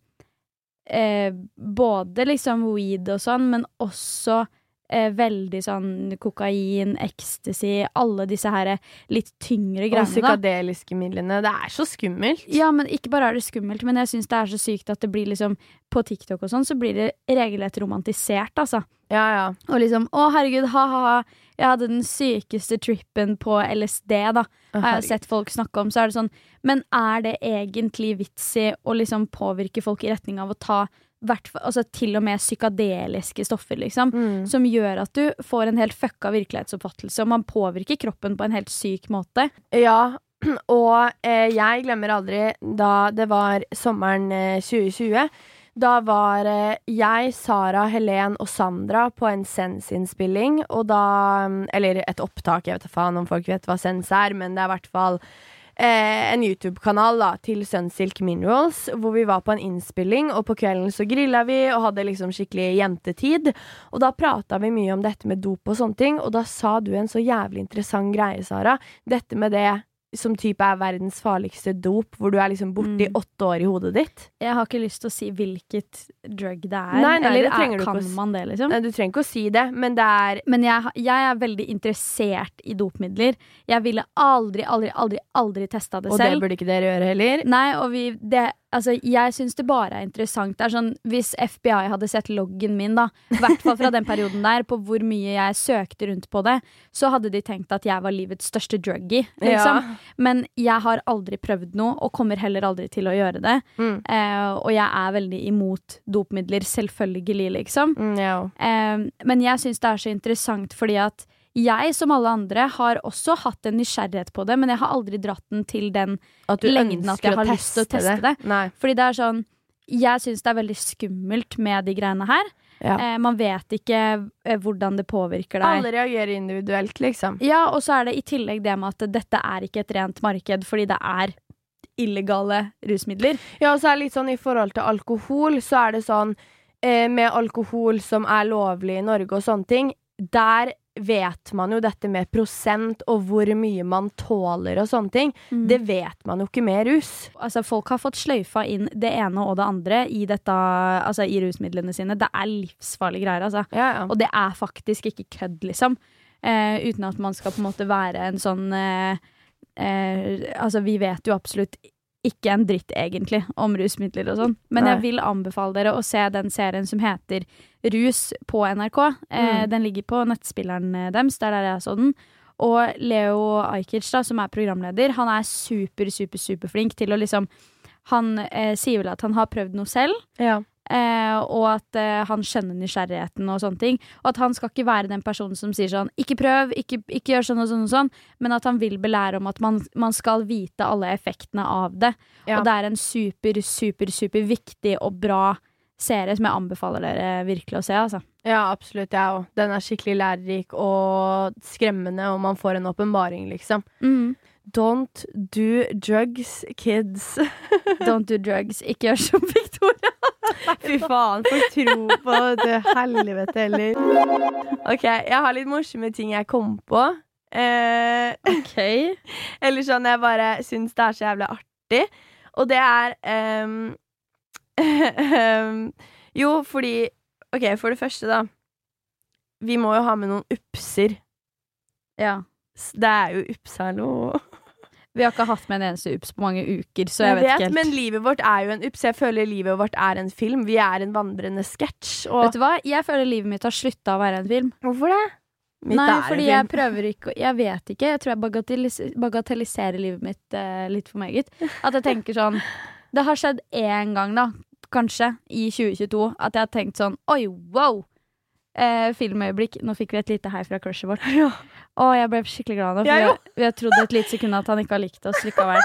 Eh, både liksom weed og sånn, men også eh, veldig sånn kokain, ecstasy, alle disse her litt tyngre greiene. Og psykadeliske midlene, det er så skummelt. Ja, men ikke bare er det skummelt, men jeg synes det er så sykt at det blir liksom, på TikTok og sånn, så blir det regelrett romantisert, altså. Ja, ja. Og liksom, å herregud, ha-ha-ha, jeg hadde den sykeste trippen på L S D da, Å, har jeg sett folk snakke om, så er det sånn, men er det egentlig vits i å liksom påvirke folk i retning av å ta hvert, altså til og med psykadeliske stoffer liksom, Mm. som gjør at du får en helt fucka virkelighetsoppfattelse, og man påvirker kroppen på en helt syk måte. Ja, og eh, jeg glemmer aldri da det var sommeren eh, tjue tjue. Da var eh, jeg, Sara, Helen og Sandra på en Sense-innspilling, og da, eller et opptak, jeg vet ikke faen om folk vet hva Sense er, men det er i hvert fall eh, en YouTube-kanal da, til Sunsilk Minerals, hvor vi var på en innspilling, og på kvelden så grillet vi, og hadde liksom skikkelig jentetid, og da pratet vi mye om dette med dop og sånne ting, og da sa du en så jævlig interessant greie, Sara, dette med det som type er verdens farligste dop, hvor du er liksom borte i Mm. åtte år i hodet ditt. Jeg har ikke lyst til å si hvilket drug det er, Nei, nei, eller det trenger er, du ikke kan å s- man det liksom? Nei, du trenger ikke å si det, men det er Men jeg, ha- jeg er veldig interessert i dopmidler. Jeg ville aldri, aldri, aldri, aldri testet det Og det selv. burde ikke dere gjøre heller. Nei, og vi, det, altså, jeg synes det bare er interessant. Det er sånn, hvis F B I hadde sett loggen min da, i hvert fall fra den perioden der, på hvor mye jeg søkte rundt på det, så hadde de tenkt at jeg var livets største druggie, liksom. Ja. Men jeg har aldri prøvd noe, og kommer heller aldri til å gjøre det. Mm. Eh, og jeg er veldig imot dopmidler, selvfølgelig, liksom. Mm, ja. Eh, men jeg synes det er så interessant, fordi at jeg, som alle andre, har også hatt en nysgjerrighet på det, men jeg har aldri dratt den til den At du lengden at ønsker jeg har å lyst til å teste teste det. Nei. Fordi det er sånn, jeg synes det er veldig skummelt med de greiene her. Ja. Eh, man vet ikke eh, hvordan det påvirker deg. Alle reagerer individuelt, liksom. Ja, og så er det i tillegg det med at dette er ikke et rent marked, fordi det er illegale rusmidler. Ja, og så er det litt sånn i forhold til alkohol, så er det sånn eh, med alkohol som er lovlig i Norge og sånne ting, der vet man jo dette med prosent og hvor mye man tåler og sånne ting. Mm. Det vet man jo ikke med rus. Altså, folk har fått sløyfa inn det ene og det andre i dette, altså i rusmidlene sine. Det er livsfarlige greier, altså. Ja, ja. Og det er faktisk ikke kødd, liksom. Eh, uten at man skal på en måte være en sånn eh, eh, altså, vi vet jo absolutt ikke en dritt egentlig om rusmidler og sånn. Men Nei. jeg vil anbefale dere å se den serien som heter Rus på N R K. Eh, Mm. Den ligger på nettspilleren deres, der er jeg så den. Og Leo Ajkic, da, som er programleder, han er super, super, super flink til å liksom, han eh, sier vel at han har prøvd noe selv, Ja. Eh, og at eh, han skjønner nysgjerrigheten og sånne ting, og at han skal ikke være den personen som sier sånn, ikke prøv, ikke, ikke gjør sånn og sånn og sånn, men at han vil belære om at man, man skal vite alle effektene av det, Ja. og det er en super, super, super viktig og bra serie som jeg anbefaler dere virkelig å se, altså. Ja, absolutt, jeg òg. Den er skikkelig lærerik og skremmende, og man får en åpenbaring, liksom. Mm. Don't do drugs, kids. Don't do drugs, ikke gjør som Victoria. Fy faen, folk tror på det helvete heller. Ok, jeg har litt morsomme ting jeg kom på. Eh, Ok. eller sånn jeg bare syns det er så jævlig artig. Og det er ehm, ehm, jo, fordi ok, for det første da, vi må jo ha med noen upser. Ja. S- Det er jo upsalo. Vi har ikke hatt med en eneste ups på mange uker, så jeg, vet ikke helt. Men livet vårt er jo en ups. Jeg føler livet vårt er en film. Vi er en vandrende sketsj. Og Vet du hva? Jeg føler livet mitt har sluttet å være en film. hvorfor det? Mitt Nei, er en fordi film. jeg prøver ikke å- Jeg vet ikke, jeg tror jeg bagatellis bagatelliserer livet mitt eh, litt for meget. At jeg tenker sånn Det har skjedd én gang da, kanskje, i tjue tjueto, at jeg har tenkt sånn oi, wow! Eh, filmøyeblikk. Nå fikk vi et lite hei fra crushet vårt. Ja. Å, jeg ble skikkelig glad nå, for Jeg vi, har- vi har trodd et lite sekund at han ikke har likt oss likevel.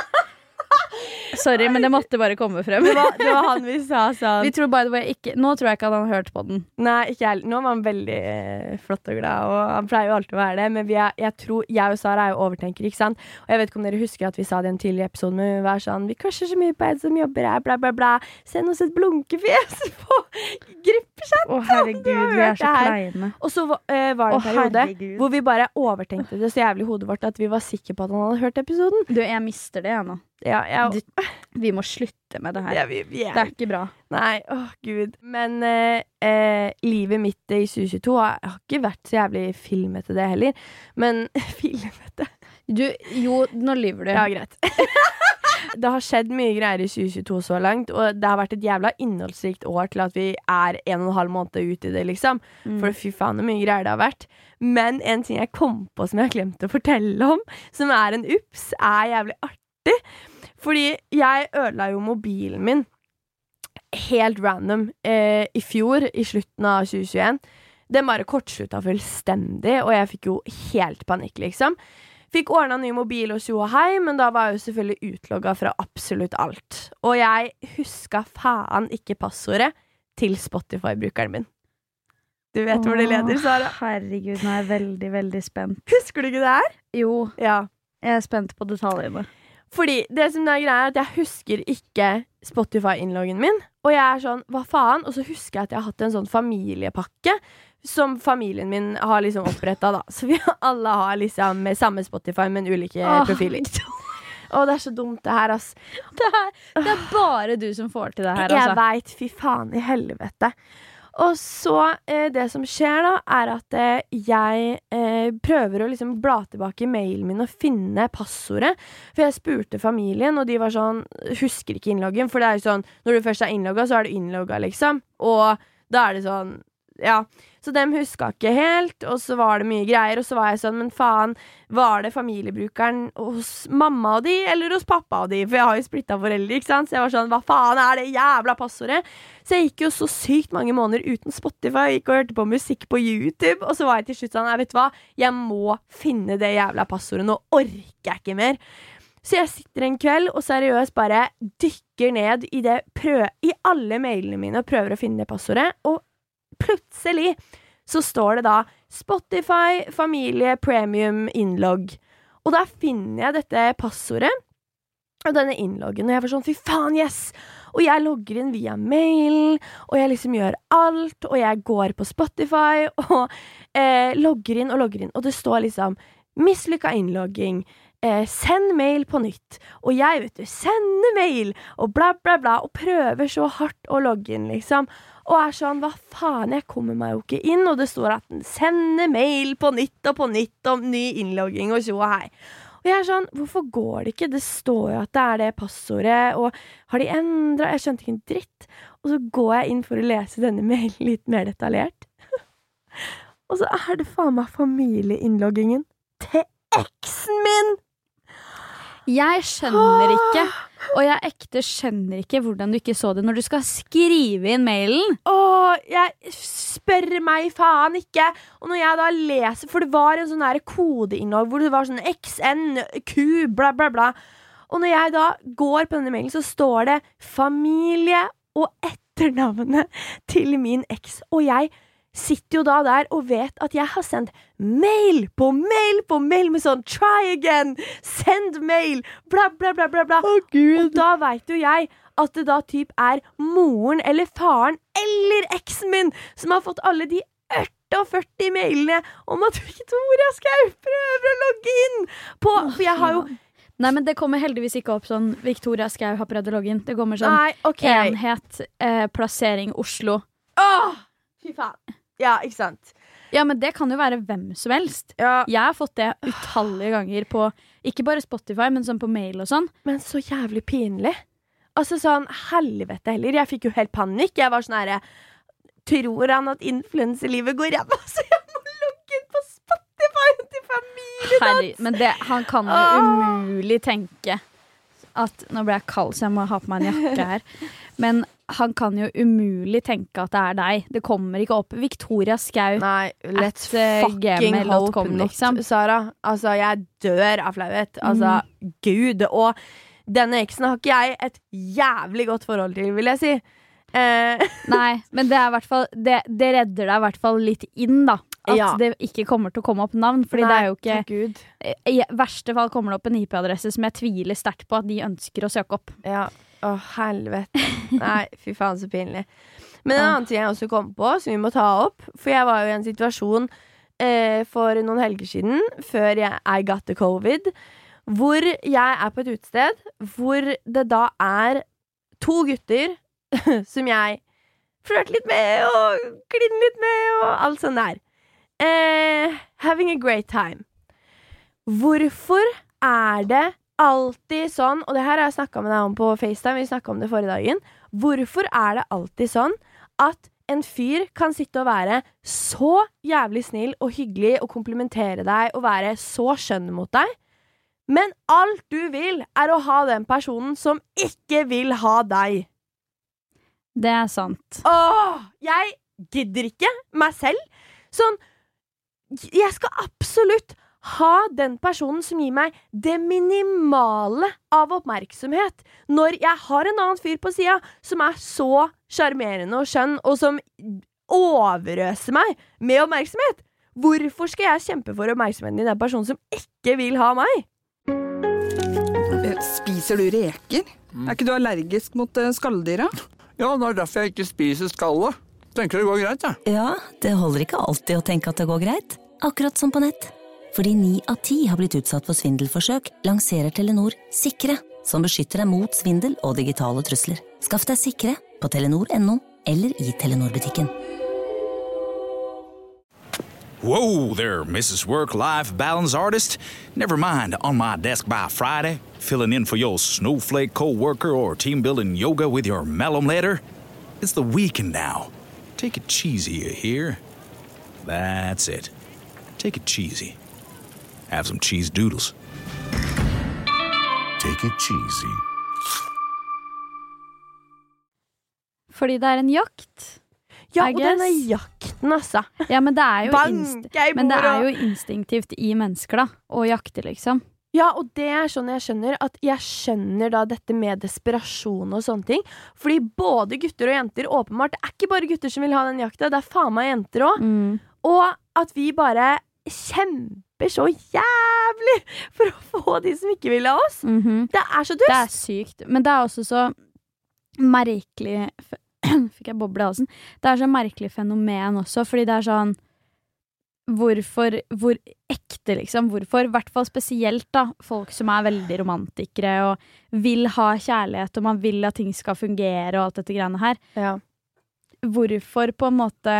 Sorry, men det måtte bare komme frem. Det var, det var han vi sa sånn Vi tror by the way ikke Nå tror jeg ikke at han har hørt på den. Nei, ikke heller. Nå var han veldig eh, flott og glad, og han pleier jo alltid å være det. Men vi er, jeg tror, jeg og Sara er jo overtenkere, ikke sant? Og jeg vet ikke om dere husker at vi sa det i en tidligere episode, men vi var sånn Vi crusher så mye på en som jobber her, bla, bla, bla. Send oss et blunkefjes på gruppechat! Å, herregud, Du har vi er hørt så det her. kleine. Og så eh, var det en Å, periode herregud. hvor vi bare overtenkte det så jævlig i hodet vårt at vi var sikre på at han hadde hørt episoden. Du, jeg mister det, jeg nå. Ja, jeg, Du, vi må slutte med det her. ja, vi, vi er, Det er ikke bra. Nei, åh gud. Men eh, eh, livet mitt i tjue tjueto har, har ikke vært så jævlig filmete det heller. Men filmete Du, jo, nå lyver du. Ja, greit. Det har skjedd mye greier i tjue tjueto så langt, og det har vært et jævla innholdsrikt år til at vi er en og en halv måned ut i det, liksom. Mm. For fy faen, hvor mye greier det har vært. Men en ting jeg kom på som jeg har glemt å fortelle om, som er en ups, er jævlig artig. Fordi jeg ødela jo mobilen min helt random eh, i fjor, i slutten av tjue tjueen. Den bare kortslutta fullstendig, og jeg fikk jo helt panikk, liksom. Fikk ordna ny mobil og tjo og hei, men da var jeg jo selvfølgelig utlogga fra absolutt alt. Og jeg huska faen ikke passordet til Spotify-brukeren min. Du vet hvor det leder, Sara. Herregud, nå er jeg veldig, veldig spent. Husker du ikke det her? Jo, Ja. jeg er spent på detaljene. Fordi det som er greia er at jeg husker ikke Spotify-innloggen min. Og jeg er sånn, hva faen? Og så husker jeg at jeg har hatt en sånn familiepakke som familien min har liksom opprettet da. Så vi alle har liksom samme Spotify, men ulike Åh. profiler. Å, det er så dumt det her, ass. Det er, det er bare du som får til det her, Jeg altså. vet, fy faen i helvete. Og så, eh, det som skjer da, er at eh, jeg eh, prøver å liksom bla tilbake i mailen min og finne passordet. For jeg spurte familien, og de var sånn, husker ikke innloggen. For det er jo sånn, når du først er innlogget, så er du innlogget, liksom. Og da er det sånn, ja. Så dem huska ikke helt, og så var det mye greier, og så var jeg sånn, men faen, var det familiebrukeren hos mamma og de, eller hos pappa og de? For jeg har jo splittet foreldre, ikke sant? Så jeg var sånn, hva faen er det jævla passordet? Så jeg gikk jo så sykt mange måneder uten Spotify, jeg gikk og hørte på musikk på YouTube, og så var jeg til slutt sånn, jeg vet hva, jeg må finne det jævla passordet, nå orker jeg ikke mer. Så jeg sitter en kveld og seriøst bare dykker ned i, det prø- i alle mailene mine og prøver å finne det passordet, og plutselig så står det da Spotify, familie, premium, innlogg. Og da finner jeg dette passordet og denne innloggen, og jeg var sånn, fy faen, yes! Og jeg logger inn via mail, og jeg liksom gjør alt, og jeg går på Spotify, og eh, logger inn og logger inn, og det står liksom, mislykka innlogging, eh, send mail på nytt, og jeg vet du, sender mail, og bla bla bla, og prøver så hardt å logge inn, liksom, og er sånn, hva faen, jeg kommer meg jo ikke inn, og det står at den sender mail på nytt og på nytt om ny innlogging og så hei. Og jeg er sånn, hvorfor går det ikke? Det står jo at det er det passordet, og har de endret? Jeg skjønte ikke en dritt. Og så går jeg inn for å lese denne mailen litt mer detaljert. Og så er det faen meg familieinnloggingen til eksen min! Jeg skjønner ikke, og jeg ekte skjønner ikke hvordan du ikke så det når du skal skrive inn mailen. Åh, jeg spør meg faen ikke. Og når jeg da leser, for det var en sånn her kodeinnlogg hvor det var sånn X N Q, bla bla bla. Og når jeg da går på denne mailen, så står det familie og etternavnet til min eks. Og jeg sitter jo da der og vet at jeg har sendt mail på mail på mail med sånn try again, send mail, bla bla bla bla bla. Å, Gud. Og da vet jo jeg at det da typ er moren eller faren eller eksen min som har fått alle de førti mailene om at Victoria skal prøve å logge inn på, for jeg har jo Nei, men det kommer heldigvis ikke opp sånn Victoria Skau har prøvd å logge inn. Det kommer sånn Nei, ok. enhet, eh, plassering Oslo. Åh, fy faen. Ja, ikke sant? Ja, men det kan jo være hvem som helst. Ja. Jeg har fått det utallige ganger på, ikke bare Spotify, men sånn på mail og sånn. Men så jævlig pinlig. Altså sånn, helvete heller. Jeg fikk jo helt panikk. Jeg var sånn her, tror han at influenserlivet går ræva, så jeg må logge inn på Spotify? herregud, men det, han kan jo umulig tenke at, nå ble jeg kald så jeg må ha på meg en jakke her, men han kan jo umulig tenke at det er deg. Det kommer ikke opp Victoria Skau. Nei, let's at, uh, fucking hope com, not, liksom. Sara. Altså, jeg dør av flauhet. Altså, mm. Gud. Og denne eksen har ikke jeg et jævlig godt forhold til, vil jeg si. Eh. Nei, men det er i hvert fall det, det redder deg i hvert fall litt inn, da. At ja. det ikke kommer til å komme opp navn. Fordi Nei, det er jo ikke Gud. I verste fall kommer det opp en I P-adresse som jeg tviler sterkt på at de ønsker å søke opp. Ja. Å, helvete. Nei, fy faen så pinlig. Men en annen ting jeg også kom på, som vi må ta opp, for jeg var jo i en situasjon eh, for noen helger siden, før jeg I got the covid, hvor jeg er på et utested, hvor det da er to gutter som jeg flørter litt med, og klinner litt med, og alt sånt der. Eh, having a great time. Hvorfor er det alltid sånn, og det her har jeg snakket med deg om på FaceTime, vi snakket om det forrige dagen, hvorfor er det alltid sånn at en fyr kan sitte og være så jævlig snill og hyggelig og komplimentere deg og være så skjønn mot deg, men alt du vil er å ha den personen som ikke vil ha deg? Det er sant. Åh, jeg gidder ikke meg selv. Sånn, jeg skal absolutt ha den personen som gir meg det minimale av oppmerksomhet når jeg har en annen fyr på siden som er så charmerende og skjønn, og som overøser meg med oppmerksomhet. Hvorfor skal jeg kjempe for oppmerksomheten i den personen som ikke vil ha meg? Spiser du reker? Mm. Er ikke du allergisk mot uh, skalldyra? Ja, det er derfor jeg ikke spiser skallet. Tenker det går greit, ja. Ja, det holder ikke alltid å tenke at det går greit. Akkurat som på nett. Fordi ni av ti har blitt utsatt for svindelforsøk, lanserer Telenor Sikre, som beskytter deg mot svindel og digitale trusler. Skaff deg Sikre på telenor punktum no eller i Telenor-butikken. Whoa there, Missus Work-Life Balance Artist. Never mind, on my desk by Friday, filling in for your snowflake co-worker or team-building yoga with your melon letter. It's the weekend now. Take it cheesy, you hear? That's it. Take it cheesy. Have some cheese doodles. Take it cheesy. Fordi det er en jakt. Ja, I og guess. denne jakten, altså. Ja, men det er jo, Bank, inst jeg men det bor er og- jo instinktivt i mennesker, da. Å jakte, liksom. Ja, og det er sånn jeg skjønner at jeg skjønner da dette med desperasjon og sånne ting. Fordi både gutter og jenter, åpenbart, det er ikke bare gutter som vil ha den jakta, det er faen meg jenter også. Mm. Og at vi bare kjemper så jævlig for å få de som ikke vil ha oss. Mm-hmm. Det er så dust. Det er sykt. Men det er også så merkelig Fikk jeg boble i halsen? Det er så merkelig fenomen også, fordi det er sånn Hvorfor, hvor ekte liksom, hvorfor, i hvert fall spesielt da, folk som er veldig romantikere og vil ha kjærlighet, og man vil at ting skal fungere og alt dette greiene her. Ja. Hvorfor på en måte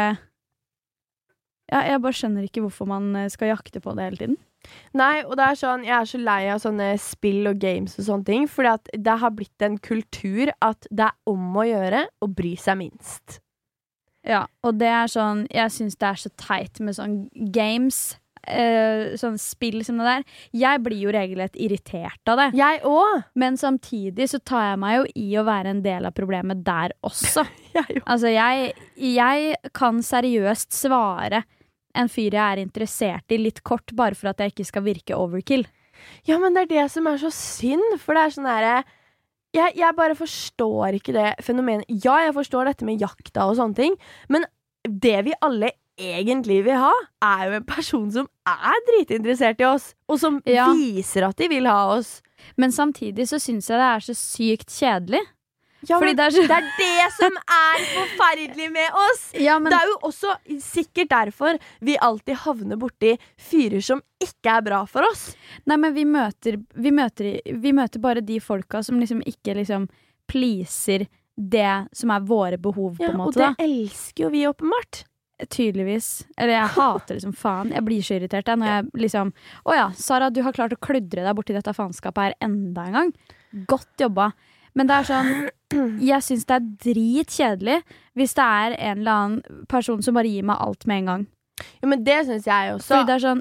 Ja, jeg bare skjønner ikke hvorfor man skal jakte på det hele tiden. Nei, og det er sånn, jeg er så lei av sånne spill og games og sånne ting, fordi at det har blitt en kultur at det er om å gjøre å bry seg minst. Ja, og det er sånn, jeg synes det er så teit med sånn games, eh, sånn spill som det der. Jeg blir jo regelrett irritert av det. Jeg også. Men samtidig så tar jeg meg jo i å være en del av problemet der også. jeg jo. Altså, jeg, jeg kan seriøst svare en fyr jeg er interessert i litt kort, bare for at jeg ikke skal virke overkill. Ja, men det er det som er så synd, for det er sånn der Jeg, jeg bare forstår ikke det fenomenet. Ja, jeg forstår dette med jakta og sånne ting, men det vi alle egentlig vil ha, er jo en person som er dritinteressert i oss, og som Ja. viser at de vil ha oss. Men samtidig så synes jeg det er så sykt kjedelig. Ja, Fordi men det er så- det er det som er forferdelig med oss! Ja, men Det er jo også sikkert derfor vi alltid havner borti fyrer som ikke er bra for oss. Nei, men vi møter, vi møter, vi møter bare de folka som liksom ikke liksom pleaser det som er våre behov, på Ja, en og måte. det Da. elsker jo vi åpenbart. Tydeligvis. Eller jeg hater liksom faen. Jeg blir så irritert jeg, når jeg liksom Å ja, Sara, du har klart å kludre deg borti dette faenskapet her enda en gang. Godt jobba. Men det er sånn jeg synes det er dritkjedelig hvis det er en eller annen person som bare gir meg alt med en gang. Ja, men det synes jeg også. Fordi det er sånn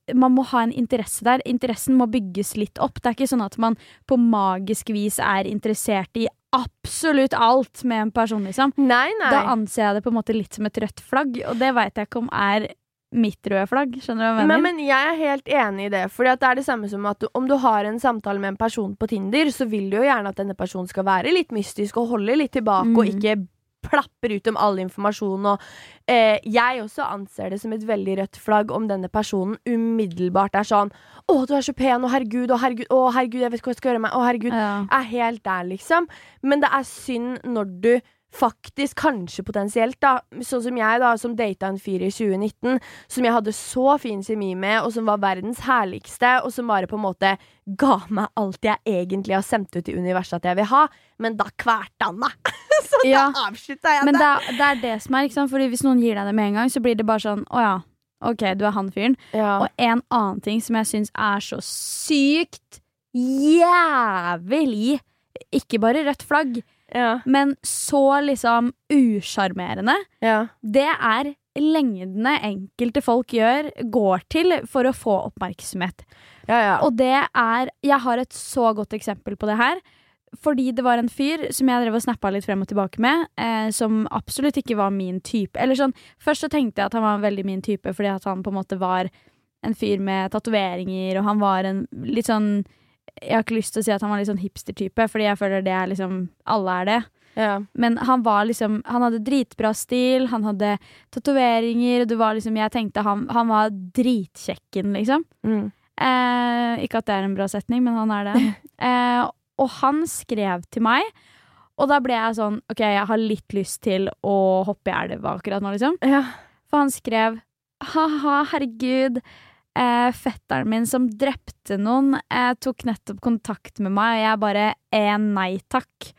man må ha en interesse der. Interessen må bygges litt opp. Det er ikke sånn at man på magisk vis er interessert i absolutt alt med en person, liksom. Nei, nei. Da anser jeg det på en måte litt som et rødt flagg, og det vet jeg ikke om er mitt røde flagg. Skjønner du hva jeg mener? Men, men jeg er helt enig i det, fordi at det er det samme som at du, om du har en samtale med en person på Tinder, så vil du jo gjerne at denne personen skal være litt mystisk og holde litt tilbake, mm. og ikke plapper ut om all informasjon, og eh, jeg også anser det som et veldig rødt flagg om denne personen umiddelbart er sånn, å, du er så pen, å herregud, å herregud, å herregud, jeg vet hva jeg skal gjøre med, å herregud, ja. er helt der liksom, men det er synd når du faktisk, kanskje potensielt da, sånn som jeg da, som datet en fyr i tjue nitten, som jeg hadde så fin kjemi med, og som var verdens herligste, og som bare på en måte ga meg alt jeg egentlig har sendt ut i universet at jeg vil ha, men da kvært han da. Så ja. da avsluttet jeg det. Men det er, det er det som er, ikke sant? Fordi hvis noen gir deg det med en gang, så blir det bare sånn, å ja, ok, du er han fyren. Ja. Og en annen ting som jeg synes er så sykt jævlig, ikke bare rødt flagg, ja. men så liksom usjarmerende, ja. det er lengdene enkelte folk gjør, går til for å få oppmerksomhet. Ja, ja. Og det er, jeg har et så godt eksempel på det her, fordi det var en fyr som jeg drev og snappet litt frem og tilbake med, eh, som absolutt ikke var min type. Eller sånn, først så tenkte jeg at han var veldig min type, fordi at han på en måte var en fyr med tatoveringer, og han var en litt sånn, jeg har ikke lyst til å si at han var litt sånn hipster-type, fordi jeg føler det er liksom, alle er det. Ja. Men han var liksom, han hadde dritbra stil, han hadde tatoveringer, og det var liksom, jeg tenkte han, han var dritkjekken, liksom. Mm. Eh, ikke at det er en bra setning, men han er det. eh, og han skrev til meg, og da ble jeg sånn, ok, jeg har litt lyst til å hoppe i elva akkurat nå, liksom. Ja. For han skrev, haha, herregud, Eh, fetteren min som drepte noen eh, tok nettopp kontakt med meg, og jeg bare, eh, nei takk.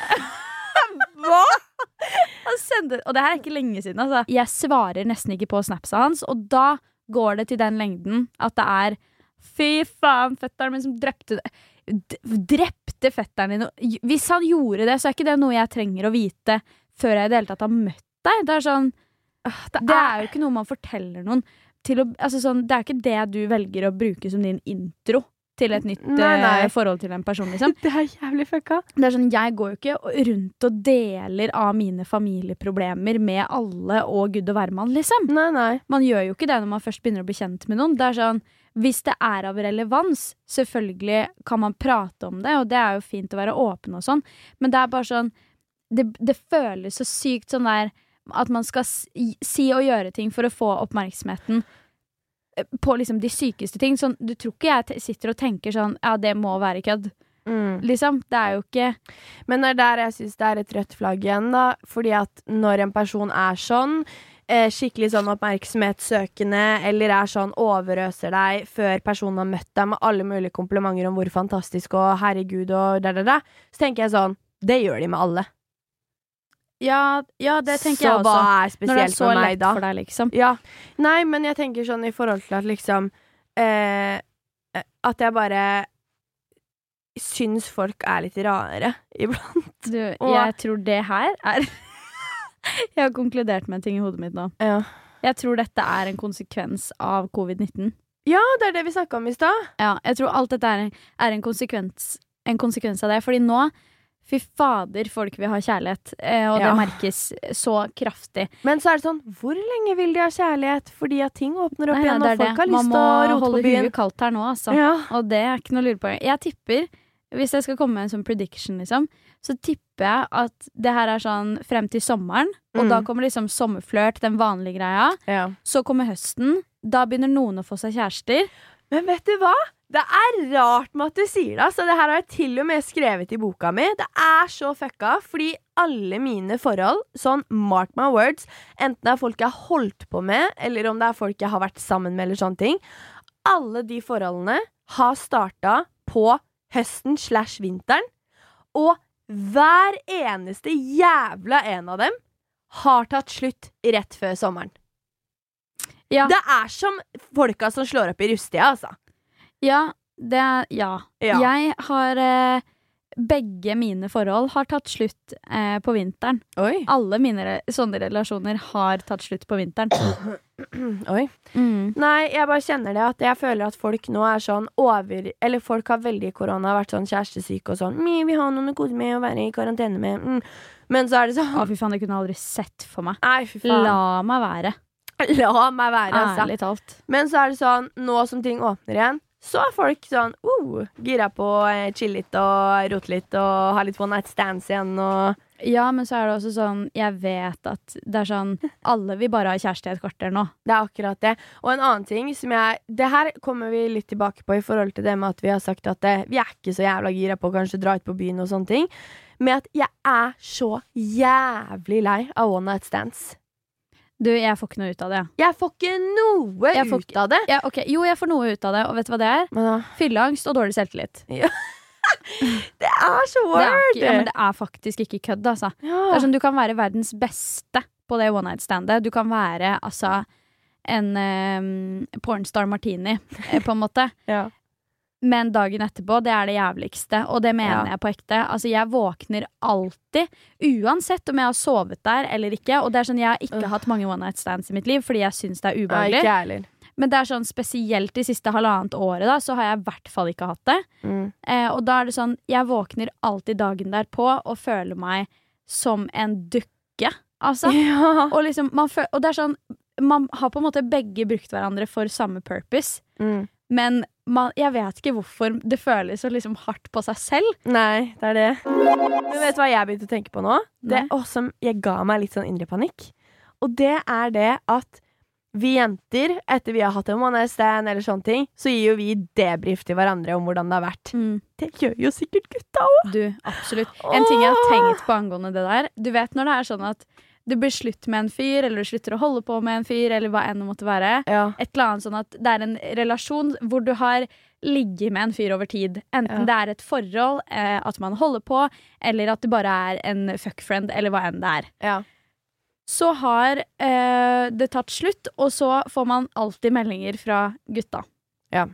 Hva? Sendte, og det her er ikke lenge siden, altså. Jeg svarer nesten ikke på snapsa hans, og da går det til den lengden at det er, fy faen, fetteren min som drepte D- drepte fetteren din. Hvis han gjorde det, så er ikke det noe jeg trenger å vite før jeg i det hele tatt har møtt deg. Det er sånn, det er, det er jo ikke noe man forteller noen til å, altså sånn, det er ikke det du velger å bruke som din intro til et nytt nei, nei. Uh, forhold til en person, liksom. Det er jævlig fucka. Det er sånn, jeg går jo ikke rundt og deler av mine familieproblemer med alle og Gud og hvermann, liksom. Nei, nei. Man gjør jo ikke det når man først begynner å bli kjent med noen. Det er sånn, hvis det er av relevans, selvfølgelig kan man prate om det, og det er jo fint å være åpen og sånn, men det er bare sånn, det, det føles så sykt sånn der, at man skal si, si og gjøre ting for å få oppmerksomheten på liksom de sykeste ting. Sånn, du tror ikke jeg t- sitter og tenker sånn, ja, det må være kødd. Mm. Liksom, det er jo ikke. Men det er der jeg synes det er et rødt flagg igjen da, fordi at når en person er sånn, eh, skikkelig sånn oppmerksomhetssøkende, eller er sånn overøser deg før personen har møtt deg med alle mulige komplimenter om hvor fantastisk og herregud og der, der, der, så tenker jeg sånn, det gjør de med alle. Ja, ja, det tenker så jeg også. Hva er Når det spesielt er så for meg lett da? for deg, liksom. Ja, nei, men jeg tenker sånn i forhold til at liksom eh, at jeg bare syns folk er litt rare iblant. Du, Og- jeg tror det her er Jeg har konkludert med en ting i hodet mitt nå. Ja. Jeg tror dette er en konsekvens av covid nitten. Ja, det er det vi snakket om i sted. Ja, jeg tror alt dette er en, er en konsekvens En konsekvens av det. Fordi nå, fy fader, folk vil ha kjærlighet, eh, og Ja. det merkes så kraftig. Men så er det sånn, hvor lenge vil de ha kjærlighet? Fordi at ting åpner opp Nei, nei, igjen, det og er folk det. har lyst Man til å må rote på holde byen. huet kaldt her nå, altså. Ja. Og det er ikke noe å lure på. Jeg tipper, hvis jeg skal komme med en sånn prediction, liksom, så tipper jeg at det her er sånn frem til sommeren, og Mm. da kommer liksom sommerflørt, den vanlige greia. Ja. Så kommer høsten, da begynner noen å få seg kjærester. Men vet du hva? Det er rart med at du sier det, så det her har jeg til og med skrevet i boka mi. Det er så fucka, fordi alle mine forhold, sånn mark my words, enten det er folk jeg har holdt på med, eller om det er folk jeg har vært sammen med, eller sånne ting, alle de forholdene har startet på høsten slash vinteren, og hver eneste jævla en av dem har tatt slutt rett før sommeren. Ja. Det er som folka som slår opp i rusttida, altså. Ja, det er, ja. Ja. Jeg har eh, begge mine forhold har tatt slutt eh, på vinteren. Oi. Alle mine re- sånne relasjoner har tatt slutt på vinteren. Oi. Mm. Nei, jeg bare kjenner det at jeg føler at folk nå er sånn over... Eller folk har veldig i korona vært sånn kjærestesyke og sånn. «Mi, vi har noen å kose med og være i karantene med. Mm. Men så er det sånn... Å, fy faen, det kunne jeg aldri sett for meg. Nei, fy faen. La meg være. La meg være, altså. Ærlig talt. Men så er det sånn, nå som ting åpner igjen, så er folk sånn, oh, gira på å chille litt og rote litt og ha litt one night stands igjen og... Ja, men så er det også sånn, jeg vet at det er sånn, alle vil bare ha kjæreste i et kvarter nå. Det er akkurat det. Og en annen ting som jeg, det her kommer vi litt tilbake på i forhold til det med at vi har sagt at det, vi er ikke så jævla gira på å kanskje dra ut på byen og sånne ting, med at jeg er så jævlig lei av one night stands. Du, jeg får ikke noe ut av det. Jeg får ikke noe Jeg får ut ikke- av det. Ja, ok, jo, jeg får noe ut av det, og vet du hva det er? Men da, Fylleangst og dårlig selvtillit. det er så Det er, word. ikke, ja, men det er faktisk ikke kødd, altså. Ja. Det er sånn, du kan være verdens beste på det one night standet. Du kan være, altså, en eh, pornstar martini, eh, på en måte. Ja. Men dagen etterpå, det er det jævligste. Og det mener Ja. jeg på ekte. Altså, jeg våkner alltid, uansett om jeg har sovet der eller ikke. Og det er sånn, jeg har ikke hatt mange one night stands i mitt liv, fordi jeg synes det er Nei, ubehagelig. ikke jeg heller. Men det er sånn, spesielt de siste halvannet året da, så har jeg i hvert fall ikke hatt det. Mm. Eh, og da er det sånn, jeg våkner alltid dagen derpå og føler meg som en dukke. Altså. Ja. Og liksom, man føl- og det er sånn, man har på en måte begge brukt hverandre for samme purpose. Mm. Men man, jeg vet ikke hvorfor det føles så liksom hardt på seg selv. Nei, det er det. Men vet du hva jeg begynte å tenke på nå? Det Nei. er også som jeg ga meg litt sånn indre panikk. Og det er det at vi jenter, etter vi har hatt en one night stand eller sånne ting, så gir jo vi debrief til hverandre om hvordan det har vært. Det gjør jo sikkert gutta også. Du, absolutt. En ting jeg har tenkt på angående det der, du vet når det er sånn at det blir slutt med en fyr, eller du slutter å holde på med en fyr, eller hva enn det måtte være. Ja. Et eller annet sånn at det er en relasjon hvor du har ligget med en fyr over tid. Enten Ja. det er et forhold, eh, at man holder på, eller at det bare er en fuckfriend, eller hva enn det er. Ja. Så har eh, det tatt slutt, og så får man alltid meldinger fra gutta. Ja.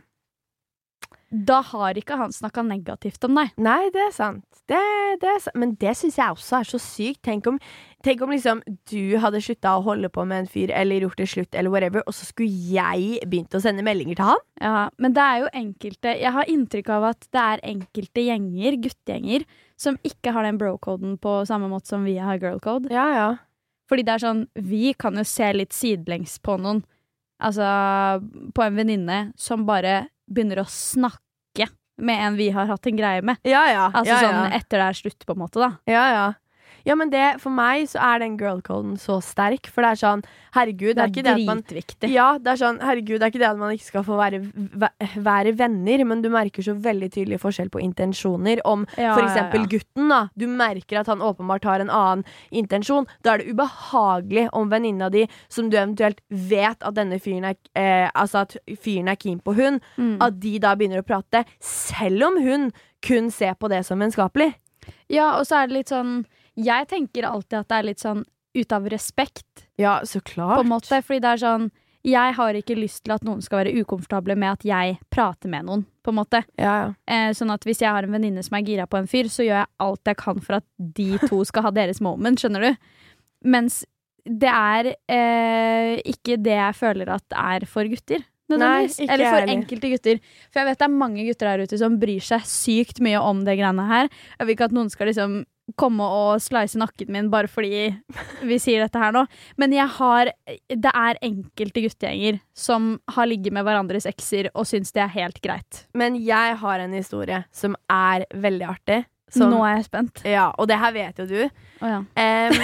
Da har ikke han snakket negativt om deg. Nei, det er sant. Det, det er sant. Men det synes jeg også er så sykt. Tenk om, tenk om liksom du hadde sluttet å holde på med en fyr, eller gjort det slutt, eller whatever, og så skulle jeg begynt å sende meldinger til han? Ja, men det er jo enkelte Jeg har inntrykk av at det er enkelte gjenger, guttegjenger, som ikke har den bro-koden på samme måte som vi har girl-code. Ja, ja. Fordi det er sånn, vi kan jo se litt sidelengs på noen, altså på en venninne som bare begynner å snakke med en vi har hatt en greie med. Ja, ja. Altså ja, ja. sånn etter det er slutt, på en måte, da. Ja, ja. Ja, men det, for meg så er den girl-coden så sterk, for det er sånn, herregud, det er, ikke det at man... dritviktig. Ja, det er sånn, herregud, det er ikke det at man ikke skal få være, væ- være venner, men du merker så veldig tydelig forskjell på intensjoner om, Ja, for eksempel ja, ja. gutten da, du merker at han åpenbart har en annen intensjon, da er det ubehagelig om venninna di, som du eventuelt vet at denne fyren er, eh, altså at fyren er keen på hun, Mm. at de da begynner å prate, selv om hun kun ser på det som vennskapelig. Ja, og så er det litt sånn, jeg tenker alltid at det er litt sånn ut av respekt, Ja, så klart. på en måte, fordi det er sånn, jeg har ikke lyst til at noen skal være ukomfortable med at jeg prater med noen, på en måte. Ja, ja. Eh, sånn at hvis jeg har en venninne som er gira på en fyr, så gjør jeg alt jeg kan for at de to skal ha deres moment, skjønner du? Mens det er eh, ikke det jeg føler at er for gutter. nødvendigvis. Nei, ikke Eller for heller. enkelte gutter. For jeg vet det er mange gutter der ute som bryr seg sykt mye om det greiene her. Jeg vil ikke at noen skal liksom komme og slice nakken min bare fordi vi sier dette her nå. Men jeg har, det er enkelte guttegjenger som har ligget med hverandres ekser og syns det er helt greit. Men jeg har en historie som er veldig artig. Som, Nå er jeg spent. Ja, og det her vet jo du. Å ja. Em,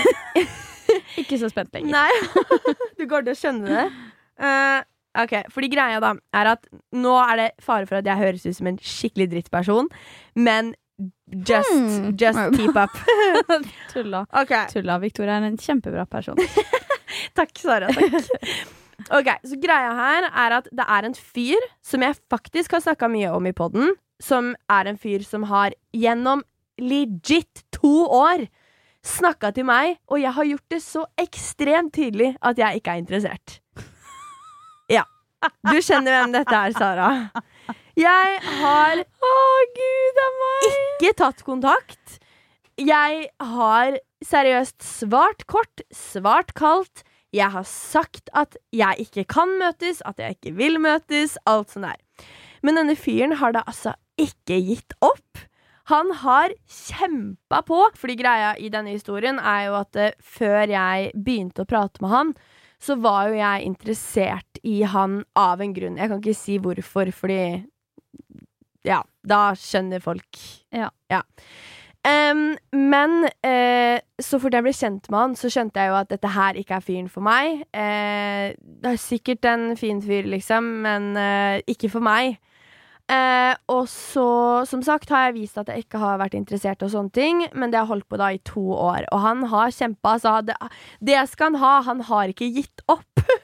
Ikke så spent lenger. Nei, du går til å skjønne det. Eh, ok, fordi greia da er at nå er det fare for at jeg høres ut som en skikkelig drittperson, men just, Hmm. just keep up. Tulla. Ok, Tulla. Victoria er en kjempebra person. takk Sara, takk. Ok, så greia her er at det er en fyr som jeg faktisk har snakket mye om i podden, som er en fyr som har gjennom legit to år snakket til meg, og jeg har gjort det så ekstremt tydelig at jeg ikke er interessert. Ja, du skjønner hvem dette er, Sara. Jeg har Å, Gud, det er meg. Ikke tatt kontakt. Jeg har seriøst svart kort, svart kaldt. Jeg har sagt at jeg ikke kan møtes, at jeg ikke vil møtes, alt sånt der. Men denne fyren har da altså ikke gitt opp. Han har kjempet på, fordi greia i denne historien er jo at uh, før jeg begynte å prate med han, så var jo jeg interessert i han av en grunn. Jeg kan ikke si hvorfor, fordi ja, da skjønner folk. Ja. Ja. Um, men uh, så fort jeg ble kjent med han, så skjønte jeg jo at dette her ikke er fyren for meg. Uh, det er sikkert en fin fyr, liksom, men uh, ikke for meg. Eh, og så, som sagt, har jeg vist at jeg ikke har vært interessert i sånne ting, men det har holdt på da i to år, og han har kjempet, altså, det, det skal han ha, han har ikke gitt opp.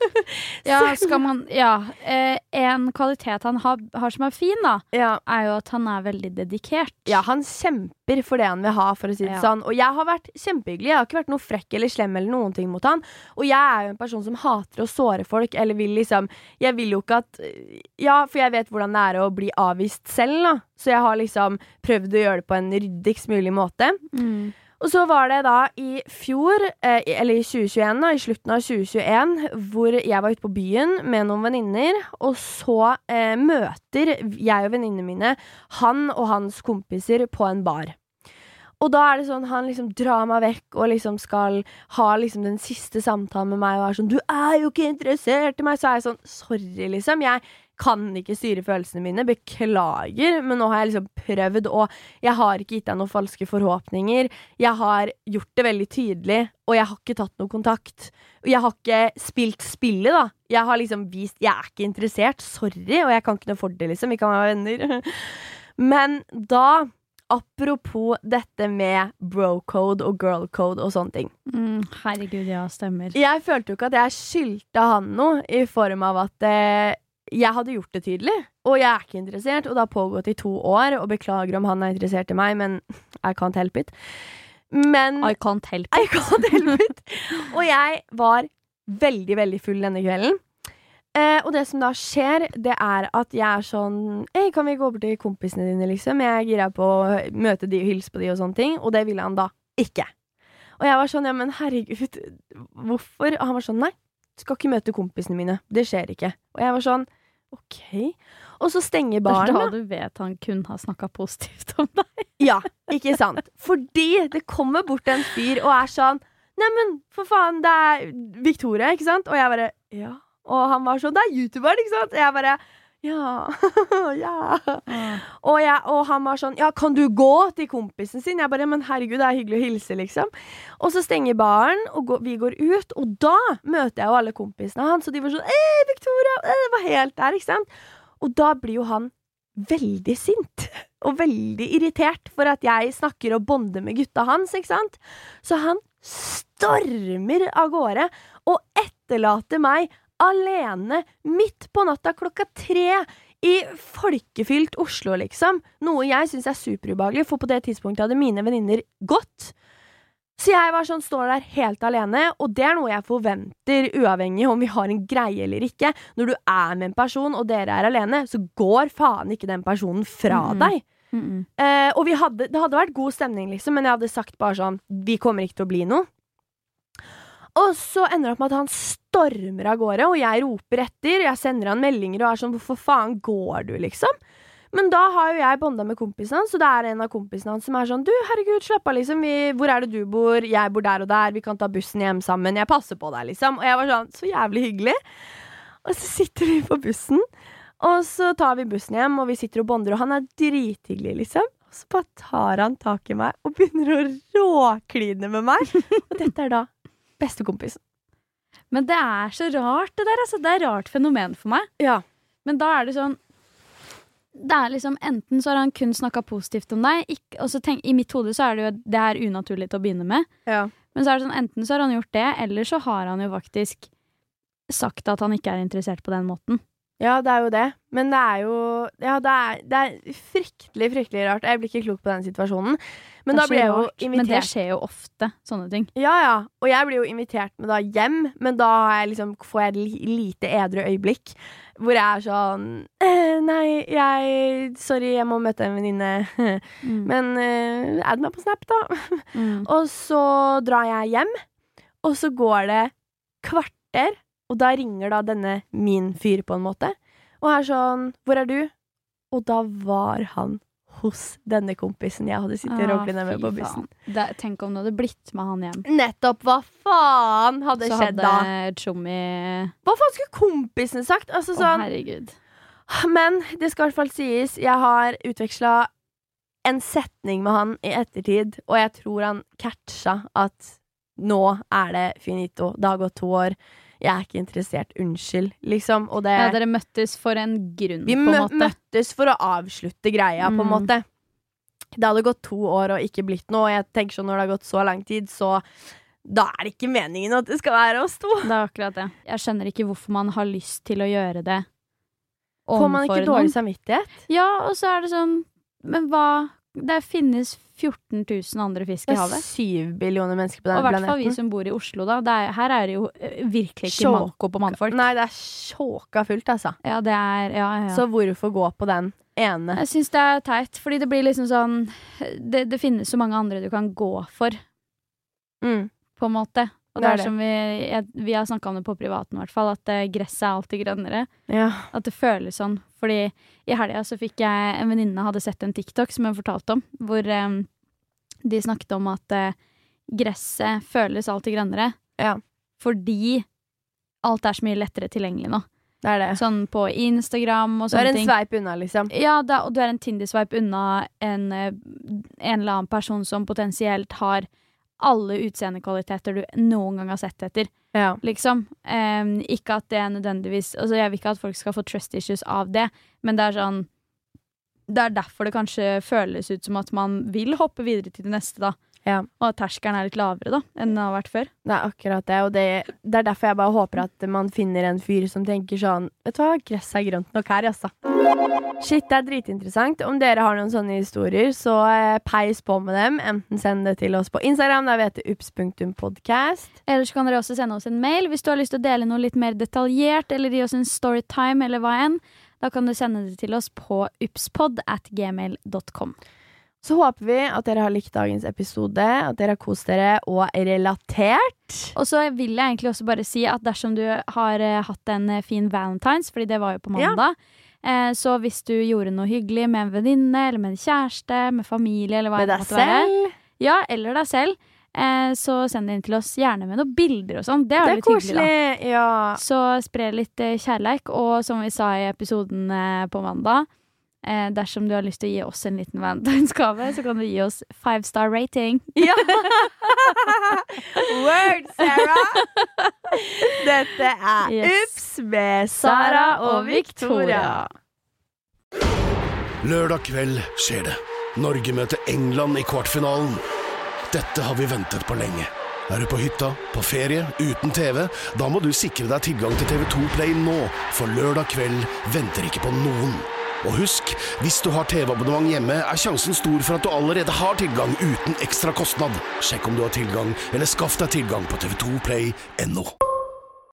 Ja, skal man, ja, eh, en kvalitet han har, har som er fin da, ja. Er jo at han er veldig dedikert. Ja, han kjemper for det han vil ha, for å si det ja. Sånn, og jeg har vært kjempehyggelig, jeg har ikke vært noe frekk eller slem eller noen ting mot han, og jeg er jo en person som hater å såre folk, eller vil liksom, jeg vil jo ikke at, ja, for jeg vet hvordan det er å bli avvist selv da, så jeg har liksom prøvd å gjøre det på en ryddigst mulig måte. Mm. Og så var det da i fjor, eh, eller i tjue tjueen da, i slutten av tjue tjueen, hvor jeg var ute på byen med noen venninner, og så eh, møter jeg og venninnene mine han og hans kompiser på en bar. Og da er det sånn, han liksom drar meg vekk og liksom skal ha liksom den siste samtalen med meg, og er sånn, du er jo ikke interessert i meg, så er jeg sånn, sorry liksom, jeg kan ikke styre følelsene mine, beklager, men nå har jeg liksom prøvd, og jeg har ikke gitt deg noen falske forhåpninger, jeg har gjort det veldig tydelig, og jeg har ikke tatt noe kontakt, og jeg har ikke spilt spillet da, jeg har liksom vist, jeg er ikke interessert, sorry, og jeg kan ikke noe for det liksom, vi kan være venner, men da, apropos dette med bro-code og girl-code og sånne ting. Mm, herregud, ja, stemmer. Jeg følte jo ikke at jeg skyldte han noe, i form av at eh, jeg hadde gjort det tydelig, og jeg er ikke interessert, og det har pågått i to år, og beklager om han er interessert i meg, men I can't help it. Men I can't help it. I can't help it. Og jeg var veldig, veldig full denne kvelden. Eh, og det som da skjer, det er at jeg er sånn, «Hei, kan vi gå over til kompisene dine, liksom?» Jeg girer på å møte de og hilse på de og sånne ting, og det ville han da ikke. Og jeg var sånn, ja, men herregud, hvorfor? Og han var sånn, nei, skal ikke møte kompisene mine, det skjer ikke. Og jeg var sånn, ok. Og så stenger baren. Da du vet han kun har snakket positivt om deg. Ja, ikke sant? Fordi det kommer bort en fyr og er sånn, nei, men for faen, det er Victoria, ikke sant? Og jeg bare, ja. Og han var sånn, det er YouTuberen, ikke sant? Og jeg bare, ja, ja. Mm. Og, jeg, og han var sånn, ja, kan du gå til kompisen sin? Jeg bare, men herregud, det er hyggelig å hilse, liksom. Og så stenger baren, og gå, vi går ut, og da møter jeg jo alle kompisene hans, og de var sånn, eh, Victoria, eh, det var helt der, ikke sant? Og da blir jo han veldig sint, og veldig irritert, for at jeg snakker og bonder med gutta hans, ikke sant? Så han stormer av gårde, og etterlater meg alene, midt på natta klokka tre, i folkefylt Oslo, liksom. Noe jeg synes er superubehagelig, for på det tidspunktet hadde mine venninner gått. Så jeg var sånn, står der helt alene, og det er noe jeg forventer, uavhengig om vi har en greie eller ikke. Når du er med en person, og dere er alene, så går faen ikke den personen fra mm-hmm. deg. Mm-hmm. Eh, og vi hadde, det hadde vært god stemning, liksom, men jeg hadde sagt bare sånn, vi kommer ikke til å bli noe. Og så ender det opp med at han stormer av gårde, og jeg roper etter, jeg sender han meldinger og er sånn, hvorfor faen går du, liksom? Men da har jo jeg bondet med kompisen hans, så det er en av kompisene hans som er sånn, du, herregud, slapp av, liksom, vi, hvor er det du bor? Jeg bor der og der, vi kan ta bussen hjem sammen, jeg passer på deg, liksom. Og jeg var sånn, så jævlig hyggelig. Og så sitter vi på bussen, og så tar vi bussen hjem, og vi sitter og bonder, og han er drithyggelig, liksom. Og så bare tar han tak i meg, og begynner å råkline med meg. Og dette er da beste kompisen. Men det er så rart det der, altså. Det er rart fenomen for meg. Ja. Men da er det sånn, det er liksom, enten så har han kun snakket positivt om deg, ikke, og så tenk, i mitt hode så er det jo, det er unaturlig til å begynne med. Ja. Men så er det sånn, enten så har han gjort det, eller så har han jo faktisk sagt at han ikke er interessert på den måten. Ja, det er jo det. Men det er jo Ja, det er, det er fryktelig, fryktelig rart. Jeg blir ikke klok på den situasjonen. Men da blir jeg jo invitert. Men det skjer jo ofte, sånne ting. Ja, ja. Og jeg blir jo invitert med da hjem, men da har jeg liksom, får jeg et li- lite edru øyeblikk. Hvor jeg er sånn eh, Nei, jeg Sorry, jeg må møte en venninne. Mm. Men eh, add meg på Snap, da. Mm. Og så drar jeg hjem, og så går det kvarter. Og da ringer da denne min fyr på en måte. Og er sånn, hvor er du? Og da var han hos denne kompisen jeg hadde sittet og råklet med på bussen. Det, tenk om du hadde blitt med han hjem. Nettopp, hva faen hadde Så skjedd da? Så hadde Tjommi... Hva faen skulle kompisen sagt? Altså Å, sånn... herregud. Men det skal i hvert fall sies, jeg har utvekslet en setning med han i ettertid, og jeg tror han catcha at nå er det finito. Det har gått to år. Jeg er ikke interessert, unnskyld, liksom. Og det, ja, dere møttes for en grunn, vi på en mø- måte. møttes for å avslutte greia, mm. på en måte. Det hadde gått to år og ikke blitt noe, og jeg tenker sånn, når det har gått så lang tid, så da er det ikke meningen at det skal være oss to. Det er akkurat det. Jeg skjønner ikke hvorfor man har lyst til å gjøre det. Får man ikke dårlig samvittighet? Ja, og så er det sånn, men hva... Det finnes fjorten tusen andre fisk i havet. Det er syv billioner mennesker på denne planeten. Og i hvert fall planeten. vi som bor i Oslo, da. Det er, her er det jo virkelig ikke Sjåka. manko på mannfolk. Nei, det er sjåka fullt, altså. Ja, det er, ja, ja. Så hvorfor gå på den ene? Jeg synes det er teit, fordi det blir liksom sånn det, det finnes så mange andre du kan gå for. Mm. På en måte. Og Det det er er det. som vi, jeg, vi har snakket om det på privaten i hvert fall, at eh, gresset er alltid grønnere. Ja. At det føles sånn. Fordi i helga så fikk jeg en venninne hadde sett en TikTok som jeg fortalte om, hvor eh, de snakket om at eh, gresset føles alltid grønnere. Ja. Fordi alt er så mye lettere tilgjengelig nå. Det er det. Sånn på Instagram og Du er sånne en ting. sveip unna, liksom. Ja, da, og du er en Tinder-swipe unna en, eh, en eller annen person som potensielt har alle utseendekvaliteter du noen gang har sett etter. Ja. Liksom. Um, ikke at det er nødvendigvis altså jeg vil ikke at folk skal få trust issues av det, men det er sånn det er derfor det kanskje føles ut som at man vil hoppe videre til det neste, da. Ja. Og at terskelen er litt lavere, da, enn den har vært før. Det er akkurat det, og det, det er derfor jeg bare håper at man finner en fyr som tenker sånn, vet du hva, gress er grønt nok her, altså. Shit, det er dritinteressant. Om dere har noen sånne historier, så eh, peis på med dem. Enten send det til oss på Instagram, der vi heter ups punktum podcast. Ellers kan dere også sende oss en mail hvis du har lyst til å dele noe litt mer detaljert, eller gi oss en storytime, eller hva enn. Da kan du sende det til oss på upspod at gmail dot com. Så håper vi at dere har likt dagens episode, at dere har kost dere og relatert. Og så vil jeg egentlig også bare si at dersom du har eh, hatt en eh, fin Valentines, fordi det var jo på mandag, eh, så hvis du gjorde noe hyggelig med en venninne, eller med en kjæreste, med familie, eller hva Med det deg måtte være. selv. Ja, eller deg selv. Eh, så send det inn til oss gjerne med noen bilder og sånn. Det er, Det er litt hyggelig, da. koselig, ja. Så spre litt eh, kjærleik, og som vi sa i episoden eh, på mandag, eh, dersom du har lyst til å gi oss en liten valentinsgave, så kan du gi oss five star rating. Ja. Word, Sarah. Dette er Yes. Ups med Sara og Victoria. Lørdag kveld skjer det. Norge møter England i kvartfinalen. Dette har vi ventet på lenge. Er du på hytta, på ferie, uten T V? Da må du sikre deg tilgang til T V to Play nå, for lørdag kveld venter ikke på noen. Og husk, hvis du har T V-abonnement hjemme, er sjansen stor for at du allerede har tilgang uten ekstra kostnad. Sjekk om du har tilgang, eller skaff deg tilgang på T V to Play punktum no.